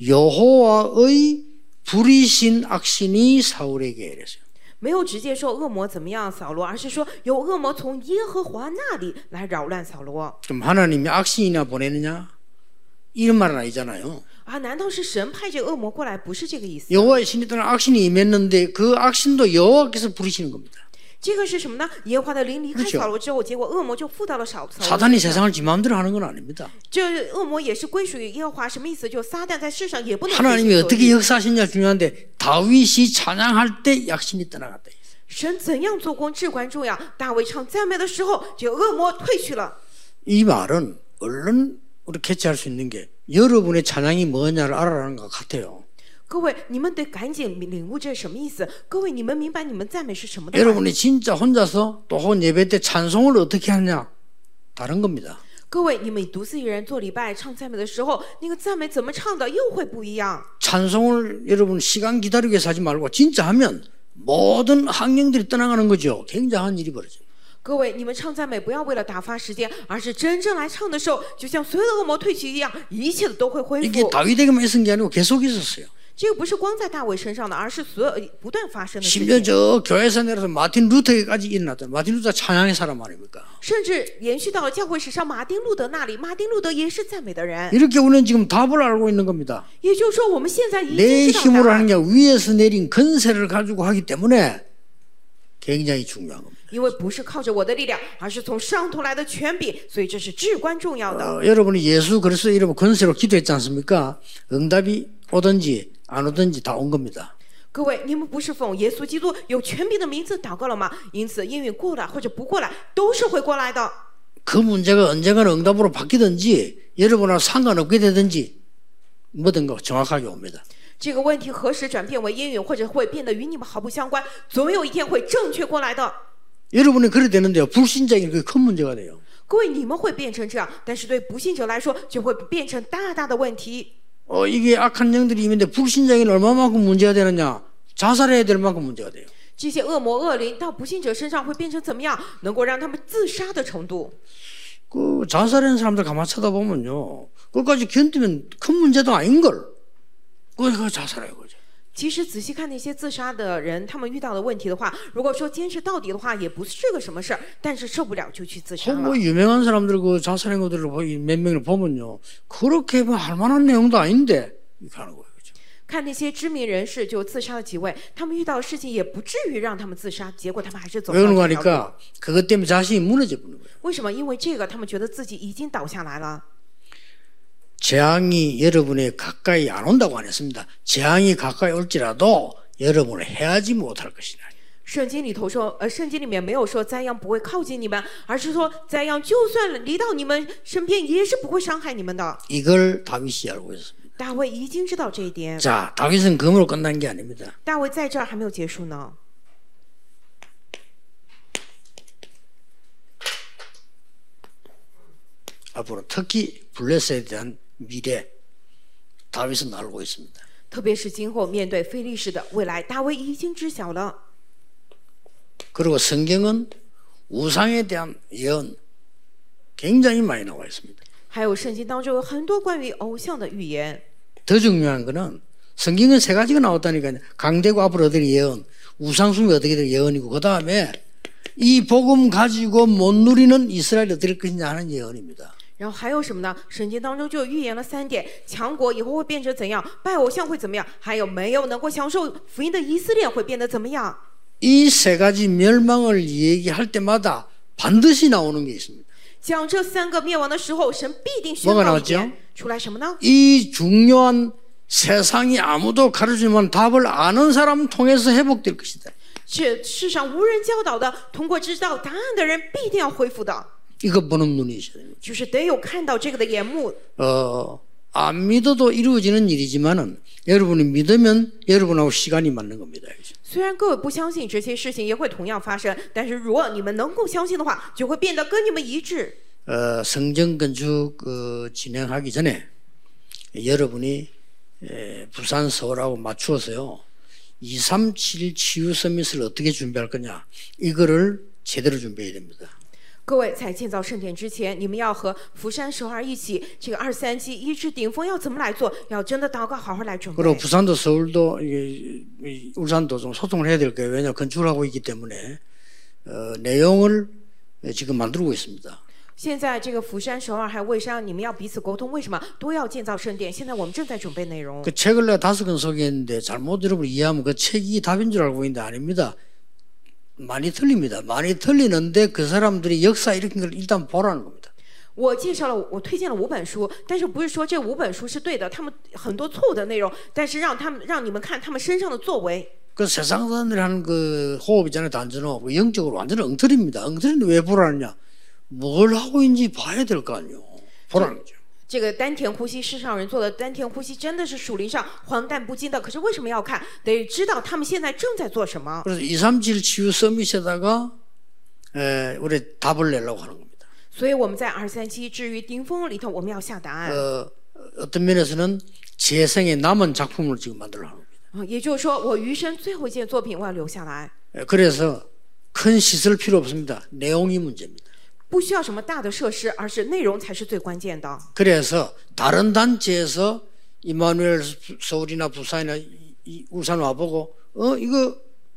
여호와의 불이신 악신이 사울에게 이랬어요. 没有直接说恶魔怎么样扫罗，而是说有恶魔从耶和华那里来扰乱扫罗。 그럼 하나님이 악신이나 보내느냐? 이런 말은 아니잖아요. 啊，难道是神派这恶魔过来？不是这个意思。 여호와의 신이 떠나 악신이 임했는데 그 악신도 여호와께서 부리시는 겁니다. 这个是什么呢？耶和华的灵离开 그렇죠 扫罗之后，结果恶魔就附到了扫罗。 사단이 세상을 지 마음대로 하는 건 아닙니다. 这恶魔也是归属于耶和华，什么意思？就撒旦在世上也不能。 하나님이 어떻게 역사하시냐 중요한데 다윗이 찬양할 때 악신이 떠나갔다. 神怎样做工至关重要。大卫唱赞美的时候，这恶魔退去了。 이 말은 얼른 우리 캐치할 수 있는 게 여러분의 찬양이 뭐냐를 알아라는 것 같아요. 各位，你们得赶紧领悟这是什么意思。各位，你们明白你们赞美是什么的吗？ 여러분이 진짜 혼자서 또 혹은 예배 때 찬송을 어떻게 하냐 다른 겁니다. 各位，你们独自一人做礼拜唱赞美的时候，那个赞美怎么唱的又会不一样。 찬송을 여러분 시간 기다리기 위해서 하지 말고 진짜 하면 모든 환경들이 떠나가는 거죠. 굉장한 일이 벌어져요. 各位，你们唱赞美不要为了打发时间，而是真正来唱的时候，就像所有的恶魔退去一样，一切的都会恢 이게 复。 다윗에게만 있은 게 아니고 계속 있었어요. 这个不是光在大卫身上的，而是所有不断发生的事 심지어 情， 저 교회에서 내려서 마틴 루터에까지 일어났던 마틴 루터 찬양의 사람 아닙니까? 甚至延续到了教会史上马丁路德那里。马丁路德也是赞美的人， 이렇게 우리는 지금 답을 알고 있는 겁니다. 也就是说，我们现在已 내 经知道 힘으로 答 하는 案， 게 위에서 내린 건세를 가지고 하기 때문에 굉장히 중요한 겁니다. 因为不是靠着我的力量，而是从上头来的权柄，所以这是至关重要的。 여러분이 예수 그리스도 이름 건세로 기도했지 않습니까? 응답이 오든지 안 오든지 다 온 겁니다. 各位，你们不是奉耶稣基督有权柄的名字祷告了吗？因此应允过来或者不过来，都是会过来的。 그 문제가 언젠가는 응답으로 바뀌든지 여러분하고 상관없게 되든지 뭐든 거 정확하게 옵니다. 这个问题何时转变为应允，或者会变得与你们毫不相关，总有一天会正确过来的。 여러분이 그래 되는데요. 불신자에게 그게 큰 문제가 돼요. 各位，你们会变成这样，但是对不信者来说，就会变成大大的问题。 이게 악한 영들이 있는데 불신자에게는 얼마만큼 문제가 되느냐? 자살해야 될 만큼 문제가 돼요. 这些恶魔恶灵到不信者身上会变成怎么样？能够让他们自杀的程度。 그 자살하는 사람들 가만 쳐다보면요. 그것까지 견디면 큰 문제도 아닌걸. 그거 자살해요. 그죠? 其实仔细看那些自杀的人，他们遇到的问题的话，如果说坚持到底的话，也不是个什么事儿，但是受不了就去自杀了。 뭐 유명한 사람들 그 자살한 것들을 몇 명을 보면요. 그렇게 뭐 할 만한 내용도 아닌데 이렇게 하는 거예요. 그죠? 看那些知名人士就自杀了几位，他们遇到的事情也不至于让他们自杀，结果他们还是走 왜 上 그런 这 거 条路。 하니까 그것 때문에 자신이 무너져 버리는 거예요. 为什么？因为这个，他们觉得自己已经倒下来了。 재앙이 여러분의 가까이 안 온다고 안 했습니다. 재앙이 가까이 올지라도 여러분을 해하지 못할 것이다. 圣经里头说，圣经里面没有说灾殃不会靠近你们，而是说灾殃就算离到你们身边，也是不会伤害你们的。 이걸 다윗이 알고 있습니다. 大卫已经知道这一点。 자, 다윗은 금으로 끝난 게 아닙니다. 大卫在这儿还没有结束呢。 앞으로 특히 블레셋에 대한 미래 다윗은 알고 있습니다. 特别是今后面对非利士的未来，大卫已经知晓了。 그리고 성경은 우상에 대한 예언 굉장히 많이 나와 있습니다. 还有圣经当中有很多关于偶像的预言。 더 중요한 거는 성경은 세 가지가 나왔다니까요. 강대국 앞으로 얻을 예언, 우상숭배 어떻게 될 예언이고 그 다음에 이 복음 가지고 못 누리는 이스라엘이 어떻게 될 것이냐 하는 예언입니다. 然后还有什么呢？圣经当中就预言了3点：强国以后会变成怎样，拜偶像会怎么样，还有没有能够享受福音的以色列会变得怎么样。 이 세 가지 멸망을 얘기할 때마다 반드시 나오는 게 있습니다. 讲这3个灭亡的时候，神必定宣告一点出来什么呢？ 이 중요한 세상이 아무도 가르치면 답을 아는 사람 통해서 회복될 것이다. 这世上无人教导的，通过知道答案的人必定要恢复的， 이거 보는 눈이 있어야 됩니다. 就是得有看到这个的眼目。 안 믿어도 이루어지는 일이지만은 여러분이 믿으면 여러분하고 시간이 맞는 겁니다. 虽然各位不相信这些事情也会同样发生，但是如果你们能够相信的话，就会变得跟你们一致。 성전 건축 진행하기 전에 여러분이 부산 서울하고 맞추어서요 237 치유 서밋을 어떻게 준비할 거냐 이거를 제대로 준비해야 됩니다. 各位在建造圣殿之前，你们要和福山首尔一起，这个237医治顶峰要怎么来做？要真的祷告，好好来准备。 그리고 부산도 서울도 울산도 좀 소통을 해야 될 거예요. 왜냐 건축을 하고 있기 때문에 내용을 지금 만들고 있습니다. 现在这个福山、首尔还有蔚山，你们要彼此沟通，为什么都要建造圣殿？现在我们正在准备内容。 그 책을 내가 5권 소개했는데 잘못 여러분 이해하면 그 책이 답인 줄 알고 있는데 아닙니다. 많이 틀립니다. 많이 틀리는데 그 사람들이 역사 일으킨 걸 일단 보라는 겁니다. 我介绍了，我推荐了5本书，但是不是说这5本书是对的，他们很多错误的内容，但是让你们看他们身上的作为。 그 세상 사람들이 하는 그 호흡이잖아요. 단전호흡. 영적으로 완전 엉터리입니다. 엉터리인데 왜 보라느냐? 뭘 하고 있는지 봐야 될 거 아니에요. 보라는 거죠. 这个丹田呼吸，世上人做的丹田呼吸真的是属灵上荒诞不经的，可是为什么要看？得知道他们现在正在做什么。 그래서 237 치유 서밋에다가 우리 답을 내려고 하는 겁니다. 所以我们在237至于顶峰里头，我们要下答案。 어떤 면에서는 재생의 남은 작품을 지금 만들려고 하는 겁니다. 也就是说，我余生最后一件作品我要留下来， 그래서 큰 시설 필요 없습니다. 내용이 문제입니다. 不需要什么大的设施，而是内容才是最关键的。 그래서 다른 단체에서 이마누엘 서울이나 부산이나 울산 와보고 이거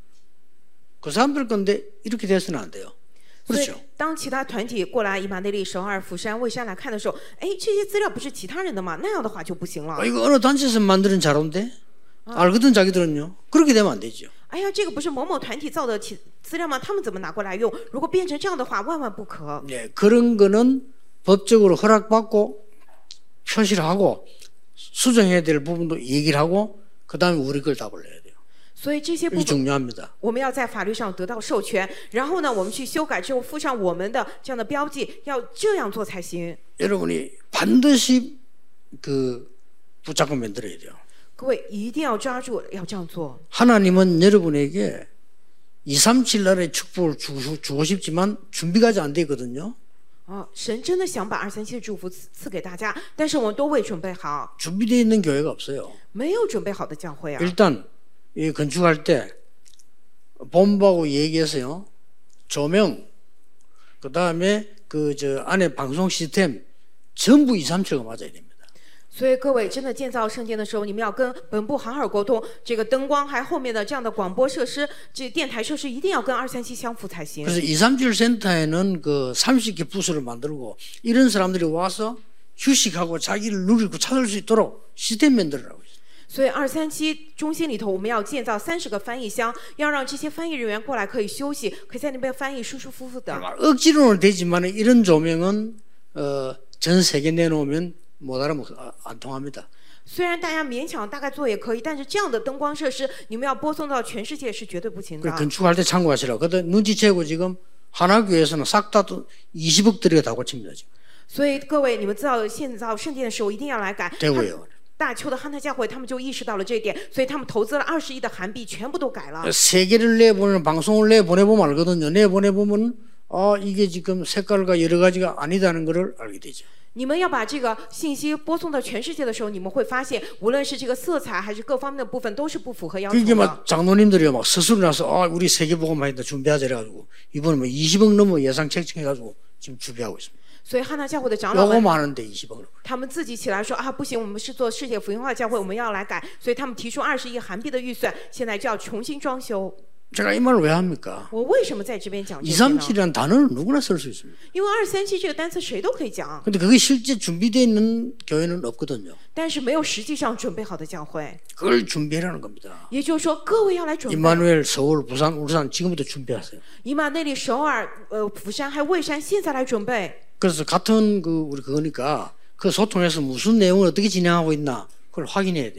그 사람들 건데 이렇게 돼서는 안 돼요. 所以 그렇죠. 当其他团体过来以马内利、首尔、釜山、蔚山来看的时候，哎，这些资料不是其他人的吗？那样的话就不行了。 이거 어느 단체에서 만드는 자료인데 알거든 자기들은요. 그렇게 되면 안 되죠. 哎呀，这个不是某某团体造的资料吗？他们怎么拿过来用？如果变成这样的话，万万不可。 네, 그런 거는 법적으로 허락받고 표시를 하고 수정해야 될 부분도 얘기를 하고 그 다음에 우리 걸 답을 내야 돼요. 所以这些部 이게 分 중요합니다. 我们要在法律上得到授权，然后呢，我们去修改之后附上我们的这样的标记，要这样做才行。 여러분이 반드시 그 붙잡고 만들어야 돼요. 各位一定要抓住，要这样做。 하나님은 여러분에게 237 날의 축복을 주고 싶지만 준비가 아직 안 돼 있거든요. 神真的想把237的祝福赐给大家，但是我们都未准备好， 준비되어 있는 교회가 없어요. 没有准备好的教会啊。 일단 이 건축할 때 본부하고 얘기해서요. 조명 그 다음에 그 저 안에 방송 시스템 전부 237가 맞아야 됩니다. 所以各位真的建造圣殿的时候，你们要跟本部好好沟通，这个灯光还后面的这样的广播设施、这电台设施一定要跟237相符才行。 그래서 237 센터에는 그 30개 부스를 만들고 이런 사람들이 와서 휴식하고 자기를 누리고 찾을 수 있도록 시스템 만들으라고 있어요. 所以237中心里头，我们要建造30个翻译箱，要让这些翻译人员过来可以休息，可以在那边翻译舒舒服服的。 억지로는 되지만 이런 조명은 전 세계 내놓으면 못 알아먹 안 통합니다. 虽然大家勉强大概做也可以，但是这样的灯光设施，你们要播送到全世界是绝对不行的。 건축할 때 참고하시라고. 근데 눈치채고 지금 하나교회에서는 싹 다 20억 들여 다 고칩니다 지금. 所以各位，你们建造圣殿的时候一定要来改。 대구예요. 大邱的汉特教会他们就意识到了这一点，所以他们投资了20亿的韩币，全部都改了。 세계를 내보내는 방송을 내보내보면 알거든요. 내보내보면 이게 지금 색깔과 여러 가지가 아니다는 것을 알게 되죠. 你们要把这个信息播送到全世界的时候，你们会发现，无论是这个色彩还是各方面的部分，都是不符合要求 그게 的。 막 장로님들이 막 스스로 나서 우리 세계복음만 했다 준비하자 그래가지고 이번에 뭐 20억 넘어 예상 책정해가지고 지금 준비하고 있습니다. 所以汉特教会的长老 요거 们， 많은데 20억 넘어. 他们自己起来说不行，我们是做世界福音化教会，我们要来改，所以他们提出20亿韩币的预算，现在就要重新装修。 제가 이 말을 왜 합니까? 我为什么在这边讲这些呢？ 237이라는 단어를 누구나 쓸 수 있습니다. 因为237这个单词谁都可以讲， 근데 그게 실제 준비되어 있는 교회는 없거든요. 但是没有实际上准备好的教会。 그걸 준비하라는 겁니다. 也就是说，各位要来准备。 이마누엘 서울 부산 울산 지금부터 준비하세요. 以马内利、首尔、釜山还有蔚山，现在来准备。 그래서 같은 우리 그거니까 그 소통에서 무슨 내용을 어떻게 진행하고 있나 그걸 확인해야 돼요.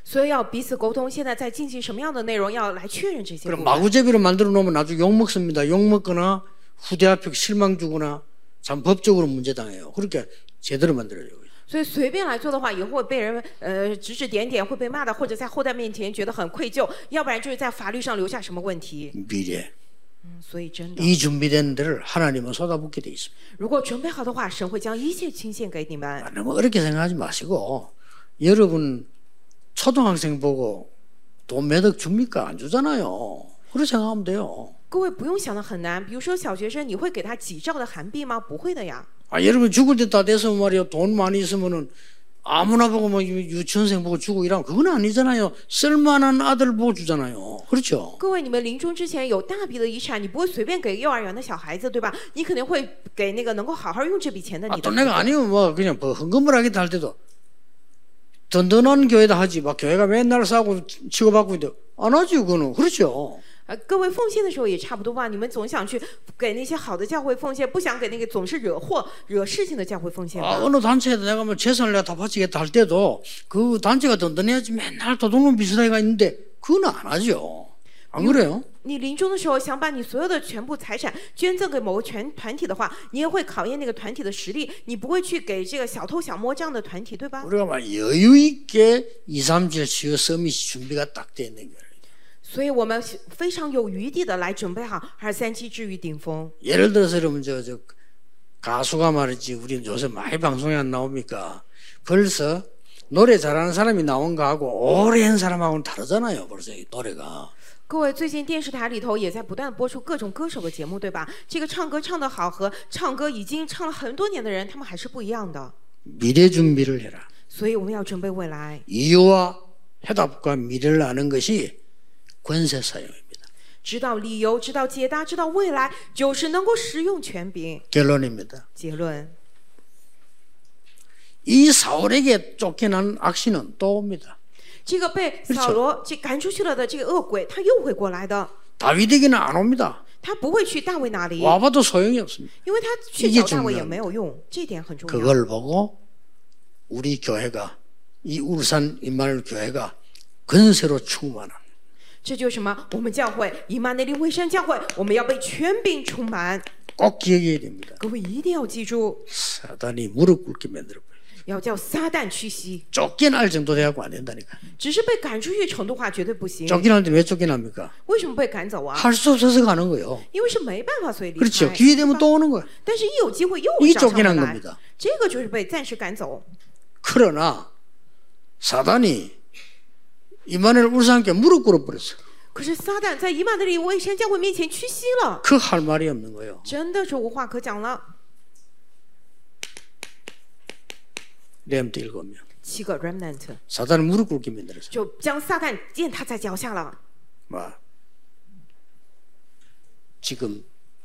所以要彼此沟通，现在在进行什么样的内容，要来确认这些部 그럼 分。 마구잡이로 만들어 놓으면 나중에 욕 먹습니다. 욕 먹거나 후대 앞에 실망 주거나 참 법적으로 문제당해요. 그러니까 제대로 만들어줘요. 所以随便来做的话，以后会被人指指点点，会被骂的，或者在后代面前觉得很愧疚，要不然就是在法律上留下什么问题。 미래 所以真的， 이 준비된 데를 하나님은 쏟아붓게 돼 있습니다. 如果准备好的话，神会将一切倾献给你们。 너무 어렵게 생각하지 마시고 여러분 초등학생 보고 돈 몇 억 줍니까? 안 주잖아요. 그렇게 생각하면 돼요. 各位不用想得很难，比如说小学生，你会给他几兆的韩币吗？不会的呀。 여러분 죽을 때 다 돼서 말이야 돈 많이 있으면은 아무나 보고 뭐 유치원생 보고 주고 이러면 그건 아니잖아요. 쓸만한 아들 보고 주잖아요. 그렇죠? 各位，你们临终之前有大笔的遗产，你不会随便给幼儿园的小孩子，对吧？你肯定会给那个能够好好用这笔钱的你的。 또 내가 아니면 뭐 그냥 뭐 헌금을 하겠다 할 때도 든든한 교회다 하지 막 교회가 맨날 싸고 치고받고 있는데 안 하지 그거는. 그렇죠? 各位奉献的时候也差不多吧，你们总想去给那些好的教会奉献，不想给那个总是惹祸、惹事情的教会奉献吧。 어느 단체에도 내가 뭐 재산을 내가 다 바치겠다 할 때도 그 단체가 든든해야지 맨날 도둑놈 비슷하게가 있는데 그건 안 하죠. 안 그래요? 你临终的时候想把你所有的全部财产捐赠给某个团体的话，你也会考验那个团体的实力，你不会去给这个小偷小摸这样的团体，对吧？ 우리가 막 여유 있게 2, 3질 치유 서밋이 준비가 딱 돼 있는 거예요. 所以我们非常有余地的来准备好237治愈顶峰。 예를 들어서 여러분 저 가수가 말이지 우리는 요새 많이 방송에 안 나옵니까? 벌써 노래 잘하는 사람이 나온 거하고 오래 한 사람하고는 다르잖아요. 벌써 이 노래가. 各位，最近电视台里头也在不断播出各种歌手的节目，对吧？这个唱歌唱得好和唱歌已经唱了很多年的人，他们还是不一样的。 미래 준비를 해라. 所以我们要准备未来。 이유와 해답과 미래를 아는 것이 권세 사용입니다. 知道理由，知道解答，知道未来，就是能够使用权柄。 결론입니다. 结论， 이 사울에게 쫓겨난 악신은 또 옵니다. 这个被扫罗这赶出去了的这个恶鬼，他又会过来的。 다윗에게는 안 옵니다. 他不会去大卫那里， 와봐도 소용이 없습니다. 因为他去找大卫也没有用，这点很重要。 그걸 보고 우리 교회가 이 울산 임마누엘 교회가 권세로 충만한 这就是什么？我们教会以马内利卫生教会，我们要被权柄充满。 꼭 기억해야 됩니다. 各位一定要记住， 사단이 무릎 꿇게 만들어 버려요. 要叫撒旦屈膝。 쫓겨날 정도 돼갖고 안 된다니까. 只是被赶出去程度化绝对不行。 쫓겨날 때 왜 쫓겨납니까? 为什么被赶走啊？ 할 수 없어서 가는 거예요. 因为是没办法，所以离 그렇죠. 开。 기회 되면 또 오는 거야. 但是，一有机会又 이게 找上 쫓겨난 门来 겁니다. ， 这个就是被暂时赶走。 그러나 사단이 이마누엘 울산교회 무릎 꿇어버렸어. 可是撒旦在以马内利卫生教会面前屈膝了， 그 할 말이 없는 거예요. 真的是无话可讲了。 렘트 7명. 7个 remnant 사단을 무릎 꿇게 만들었어요. 就将撒旦践踏在脚下了。 뭐 지금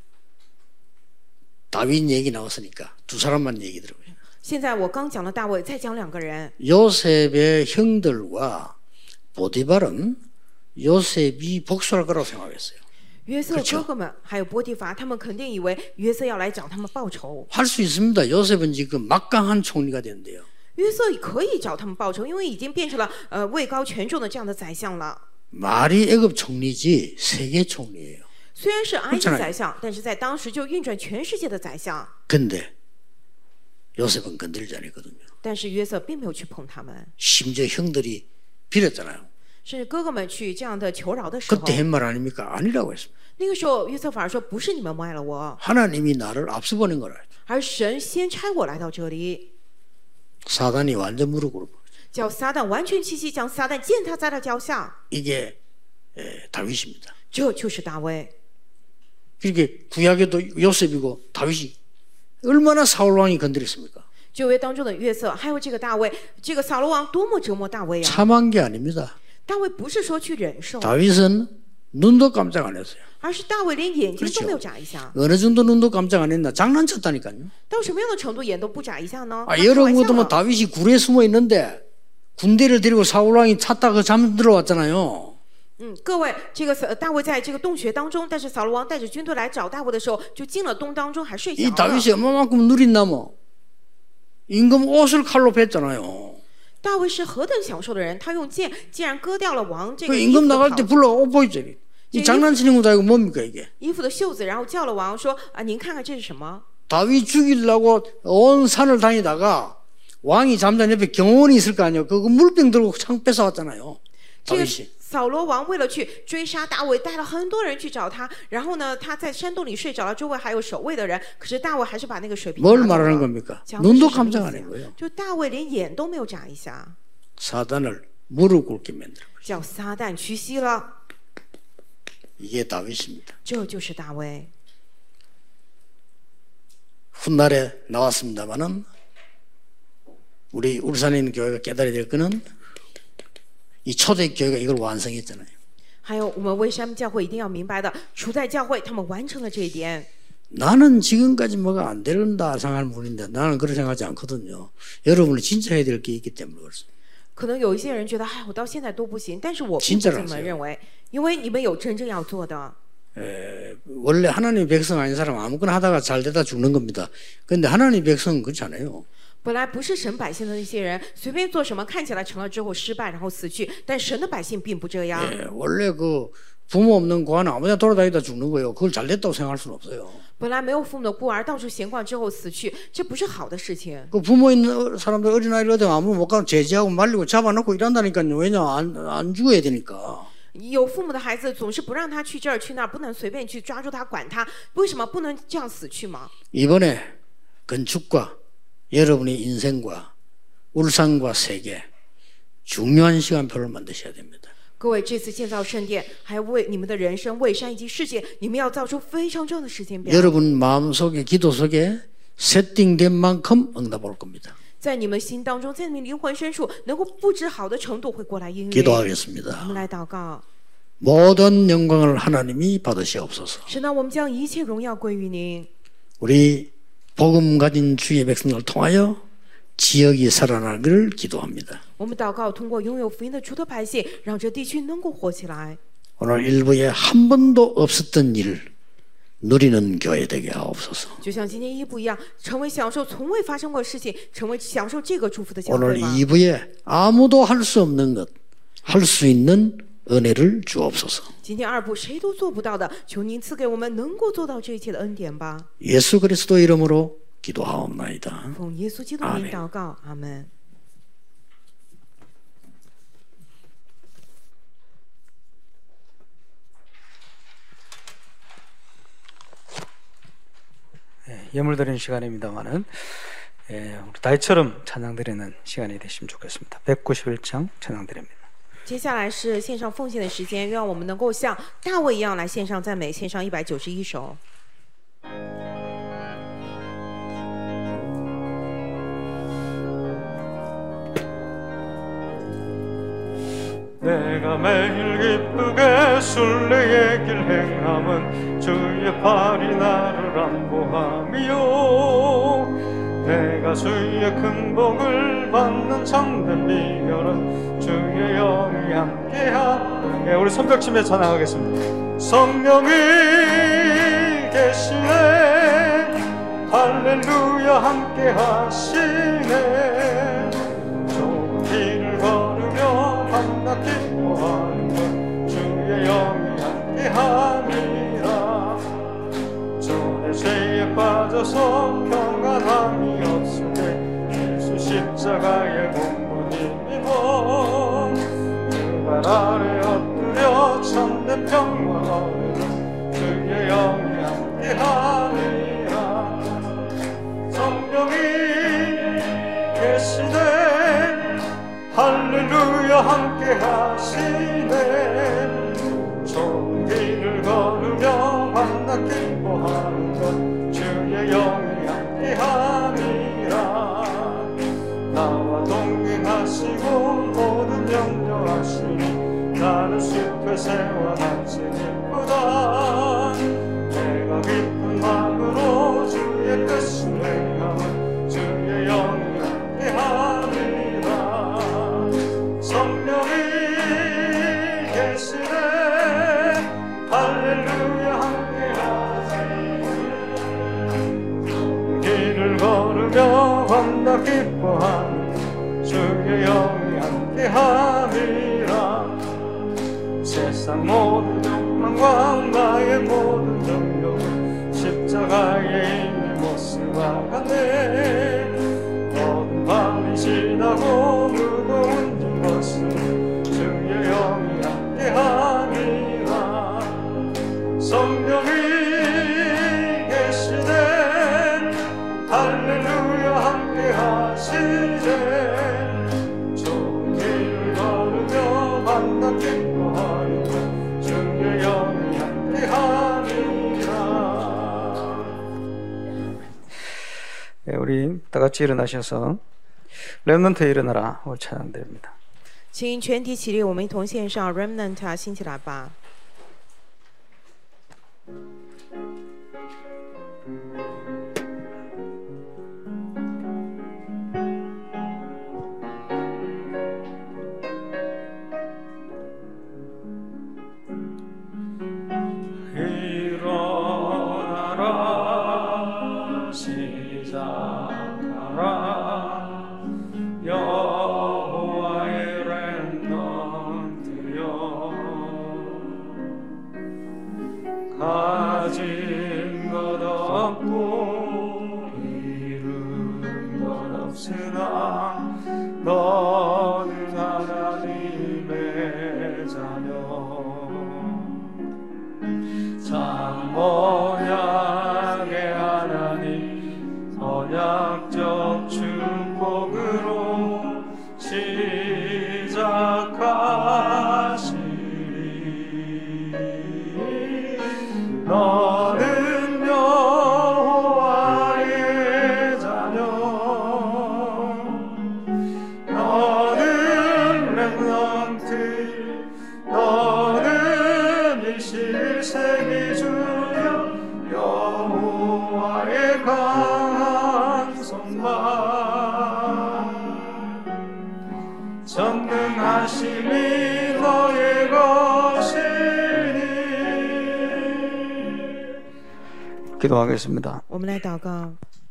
다윗 얘기 나왔으니까 두 사람만 얘기 들어보요. 现在我刚讲了大卫，再讲2个人。 요셉의 형들과 보디발은 요셉이 복수할 거라고 생각했어요. 约瑟哥哥们还有波提乏，他们肯定以为约瑟要来找他们报仇。 할 수 있습니다. 요셉은 지금 막강한 총리가 된대요. 约瑟可以找他们报仇，因为已经变成了位高权重的这样的宰相了。 말이 애굽 총리지 세계 총리예요. 虽然是埃及宰相，但是在当时就运转全世界的宰相。 근데 요셉은 건들지 않았거든요. 但是约瑟并没有去碰他们， 심지어 형들이 빌었잖아요. 甚至哥哥们去这样的求饶的时候， 그때 한 말 아닙니까? 아니라고 했습니다. 那个时候约瑟反而说：“不是你们卖了我， 하나님이 나를 앞서 보낸 거라. 而神先差我来到这里。” 사단이 완전 무릎 꿇어. 叫撒旦完全屈膝，将撒旦践踏在了脚下。 이게 다윗입니다. 这就是大卫。 그렇게 구약에도 요셉이고 다윗이 얼마나 사울 왕이 건드렸습니까? 旧约当中的约瑟，还有这个大卫，这个扫罗王多么折磨大卫啊！ 참한 게 아닙니다. 大卫不是说去忍受， 다윗은 눈도 깜짝 안 했어요. 而是大卫连眼睛都没有眨一下。 어느 정도 눈도 깜짝 안 했나? 장난쳤다니까요. 到什么样的程度眼都不眨一下呢？ 아, 他开玩 여러분 笑 같으면 了 다윗이 굴에 숨어 있는데 군대를 데리고 사울 왕이 찾다가 잠들어 왔잖아요. 各位，这个大卫在这个洞穴当中，但是扫罗王带着军队来找大卫的时候，就进了洞当中，还睡着 이 了。 다윗이 얼마만큼 누린 나무 임금 옷을 칼로 뱄잖아요. 大卫是何等享受的人，他用剑竟然割掉了王这 그 个衣 임금 服的 나갈 때 袍 불러 옷 보이죠? 이 장난치는 것도 아니고 뭡니까 이게? 衣服的袖子，然后叫了王说啊，您看看这是什么？ 다윗 죽이려고 온 산을 다니다가 왕이 잠자는 옆에 경호원이 있을 거 아니에요. 그 물병 들고 창 뺏어왔잖아요. 这个 다윗이. 扫罗王为了去追杀大卫，带了很多人去找他，然后呢，他在山洞里睡着了，周围还有守卫的人，可是大卫还是把那个水瓶 뭘 拿走 말하는 了。 겁니까? 讲的 눈도 是什么 깜짝 意 안 思 한 呀 거예요. 就大卫连眼都没有眨一下， 사단을 무릎 꿇게 만들어. 叫撒旦屈膝了。 이게 다윗입니다. 这就是大卫。 훗날에 나왔습니다만은 우리 울산에 있는 교회가 깨달아야 될 거는 이 초대교회가 이걸 완성했잖아요. 还有我们威山教会一定要明白的，初代教会他们完成了这一点。 나는 지금까지 뭐가 안 되는다 생각하는 분인데 나는 그렇게 생각하지 않거든요. 여러분이 진짜 해야 될 게 있기 때문에 그렇습니다. 可能有一些人觉得，哎，我到现在都不行，但是我并不 진짜로 这么 하세요. 认为，因为你们有真正要做的。 원래 하나님의 백성 아닌 사람 아무거나 하다가 잘 되다 죽는 겁니다. 그런데 하나님의 백성은 그렇지 않아요. 本来不是神百姓的那些人，随便做什么看起来成了之后失败，然后死去。但神的百姓并不这样。 원래 그 부모 없는 고아는 아무데나 돌아다니다 죽는 거예요. 그걸 잘 됐다고 생각할 수는 없어요. 本来没有父母的孤儿到处闲逛之后死去，这不是好的事情。 그 부모 있는 사람들 어린아이를 어디 아무 못 가면 제지하고 말리고 잡아놓고 이런다니까요. 왜냐 안 죽어야 되니까. 有父母的孩子总是不让他去这儿去那儿，不能随便去抓住他管他，为什么不能这样死去吗？ 이번에 건축과 여러분의 인생과 울산과 세계 중요한 시간표를 만드셔야 됩니다. 各位，这次建造圣殿，还为你们的人生、为山以及世界，你们要造出非常重要的时间表。 여러분 마음속에 기도 속에 세팅된 만큼 응답 올 겁니다. 在你们心当中，在你们灵魂深处，能够布置好的程度会过来应允。 기도하겠습니다. 我们来祷告， 모든 영광을 하나님이 받으시옵소서. 神啊，我们将一切荣耀归于您。 우리 복음 가진 주의 백성을 통하여 지역이 살아나기를 기도합니다. 我们祷告，通过拥有福音的主的百姓，让这地区能够活起来。 오늘 일부에 한 번도 없었던 일 누리는 교회 되게 하옵소서. 就像今天一步一样，成为享受从未发生过的事情，成为享受这个祝福的教 오늘 会吧。 2부에 아무도 할 수 없는 것 할 수 있는 은혜를 주옵소서. 今天二步谁都做不到的，求您赐给我们能够做到这一切的恩典吧。 예수 그리스도 이름으로 기도하옵나이다. 奉耶稣基督的名祷告，阿门。 예물 드리는 시간입니다만은 우리 다윗처럼 찬양 드리는 시간이 되시면 좋겠습니다. 191장 찬양 드립니다. 接下来是线上奉献的时间，愿我们能够像大卫一样来献上赞美，献上191首。 내가 매일 기쁘게 순례의 길 행함은 주의 팔이 나를 안보함이요 내가 주의 큰 복을 받는 참된 비결은 주의 영이 함께함. 우리 손뼉치며 찬양하겠습니다. 성령이 계시네 할렐루야 함께하시네 좁은 길을 걸으며 밤낮 기뻐하는 것 주의 영이 함께함이라 전에 죄에 빠져서 평안함이 없을 때 예수 십자가의 공로 힘입어 그 발 아래 엎드려 참된 평화 얻으는 주의 영이 함께함이라 성령이 계시네 할렐루야 함께하시네 좋은 길을 걸으며 밤낮 기뻐하는 것 주의 영이 함께함이라 나와 동행하시고 모든 염려하시니 나는 숲에 새와 낮이 기쁘다 내가 기쁜 마음으로 주의 뜻을 행함은 주의 영이 함께함이라 성령이 계시네 할렐루야 함께하시네 길을 걸으며 밤낮 기뻐하는 주의 영 함이라 세상 모든 욕망과 나의 모든 정욕은 십자가에 있는 모습과 같네 모든 밤이 지나고 무거운 짐것은 주의 영이 함께함이라 성령이 계시네 할렐루야 함께하시네 좋은 길을 걸으며 만나 기뻐하리라 주의 영이 함께함이라. 네, 우리 다 같이 일어나셔서 렘넌트 일어나라 오늘 찬양드립니다. 请全体起立，我们一同献上 Remnant 兴起来吧。 일어나라 시작하라 여호와의 렘넌트여 가진 것 없고 이룬 것 없으나 너는 하나님의 자녀 참 언약의 하나님 언약적 축복으로 시작하시리 너는 여호와의 자녀 너는 렘넌트 너는 일실세기 주여 여호와의 강한 손만 전능하심이 너의 것이니. 기도하겠습니다. 我们来祷告。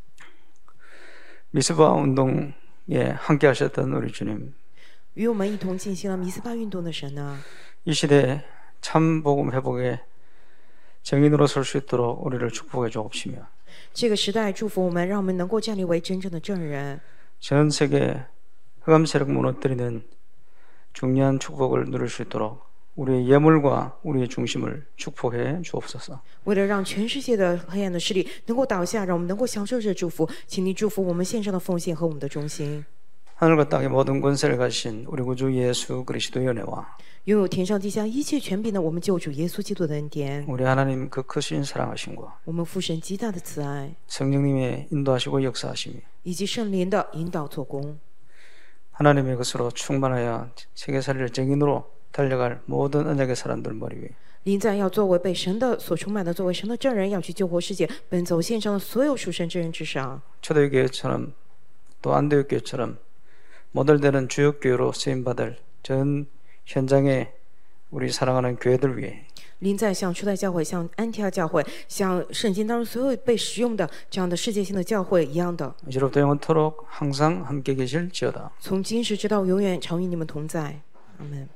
미스바 운동에 함께 하셨던 우리 주님 与我们一同进行了米斯巴运动的神呢， 이 시대에 참 복음 회복의 정인으로 설 수 있도록 우리를 축복해 주옵시며 这个时代祝福我们，让我们能够站立为真正的证人， 전 세계 흑암 세력 무너뜨리는 중요한 축복을 누릴 수 있도록 우리의 예물과 우리의 중심을 축복해 주옵소서. 为了让全世界的黑暗的势力能够倒下，让我们能够享受这祝福，请您祝福我们献上的奉献和我们的忠心。 하늘과 땅의 모든 권세를 가진 우리 구주 예수 그리스도의 은혜와 拥有天上地下一切权柄的我们救主耶稣基督的恩典， 우리 하나님 그 크신 사랑하심과 我们父神极大的慈爱， 성령님의 인도하시고 역사하심이 以及圣灵的引导做工， 하나님의 것으로 충만하여 세계살이를 정인으로 달려갈 모든 언약의 사람들 머리 위에 临在要作为被神的所充满的，作为神的证人，要去救活世界，奔走线上的所有属神之人之上。 초대교회처럼 또 안디옥교회처럼 모델되는 주역교회로 쓰임받을 전 현장에 우리 사랑하는 교회들 위해 临在像初代教会、像安提阿教会、像圣经当中所有被使用的这样的世界性的教会一样的， 이제로부터 영원토록 항상 함께 계실지어다. 从今时直到永远，常与你们同在。阿门。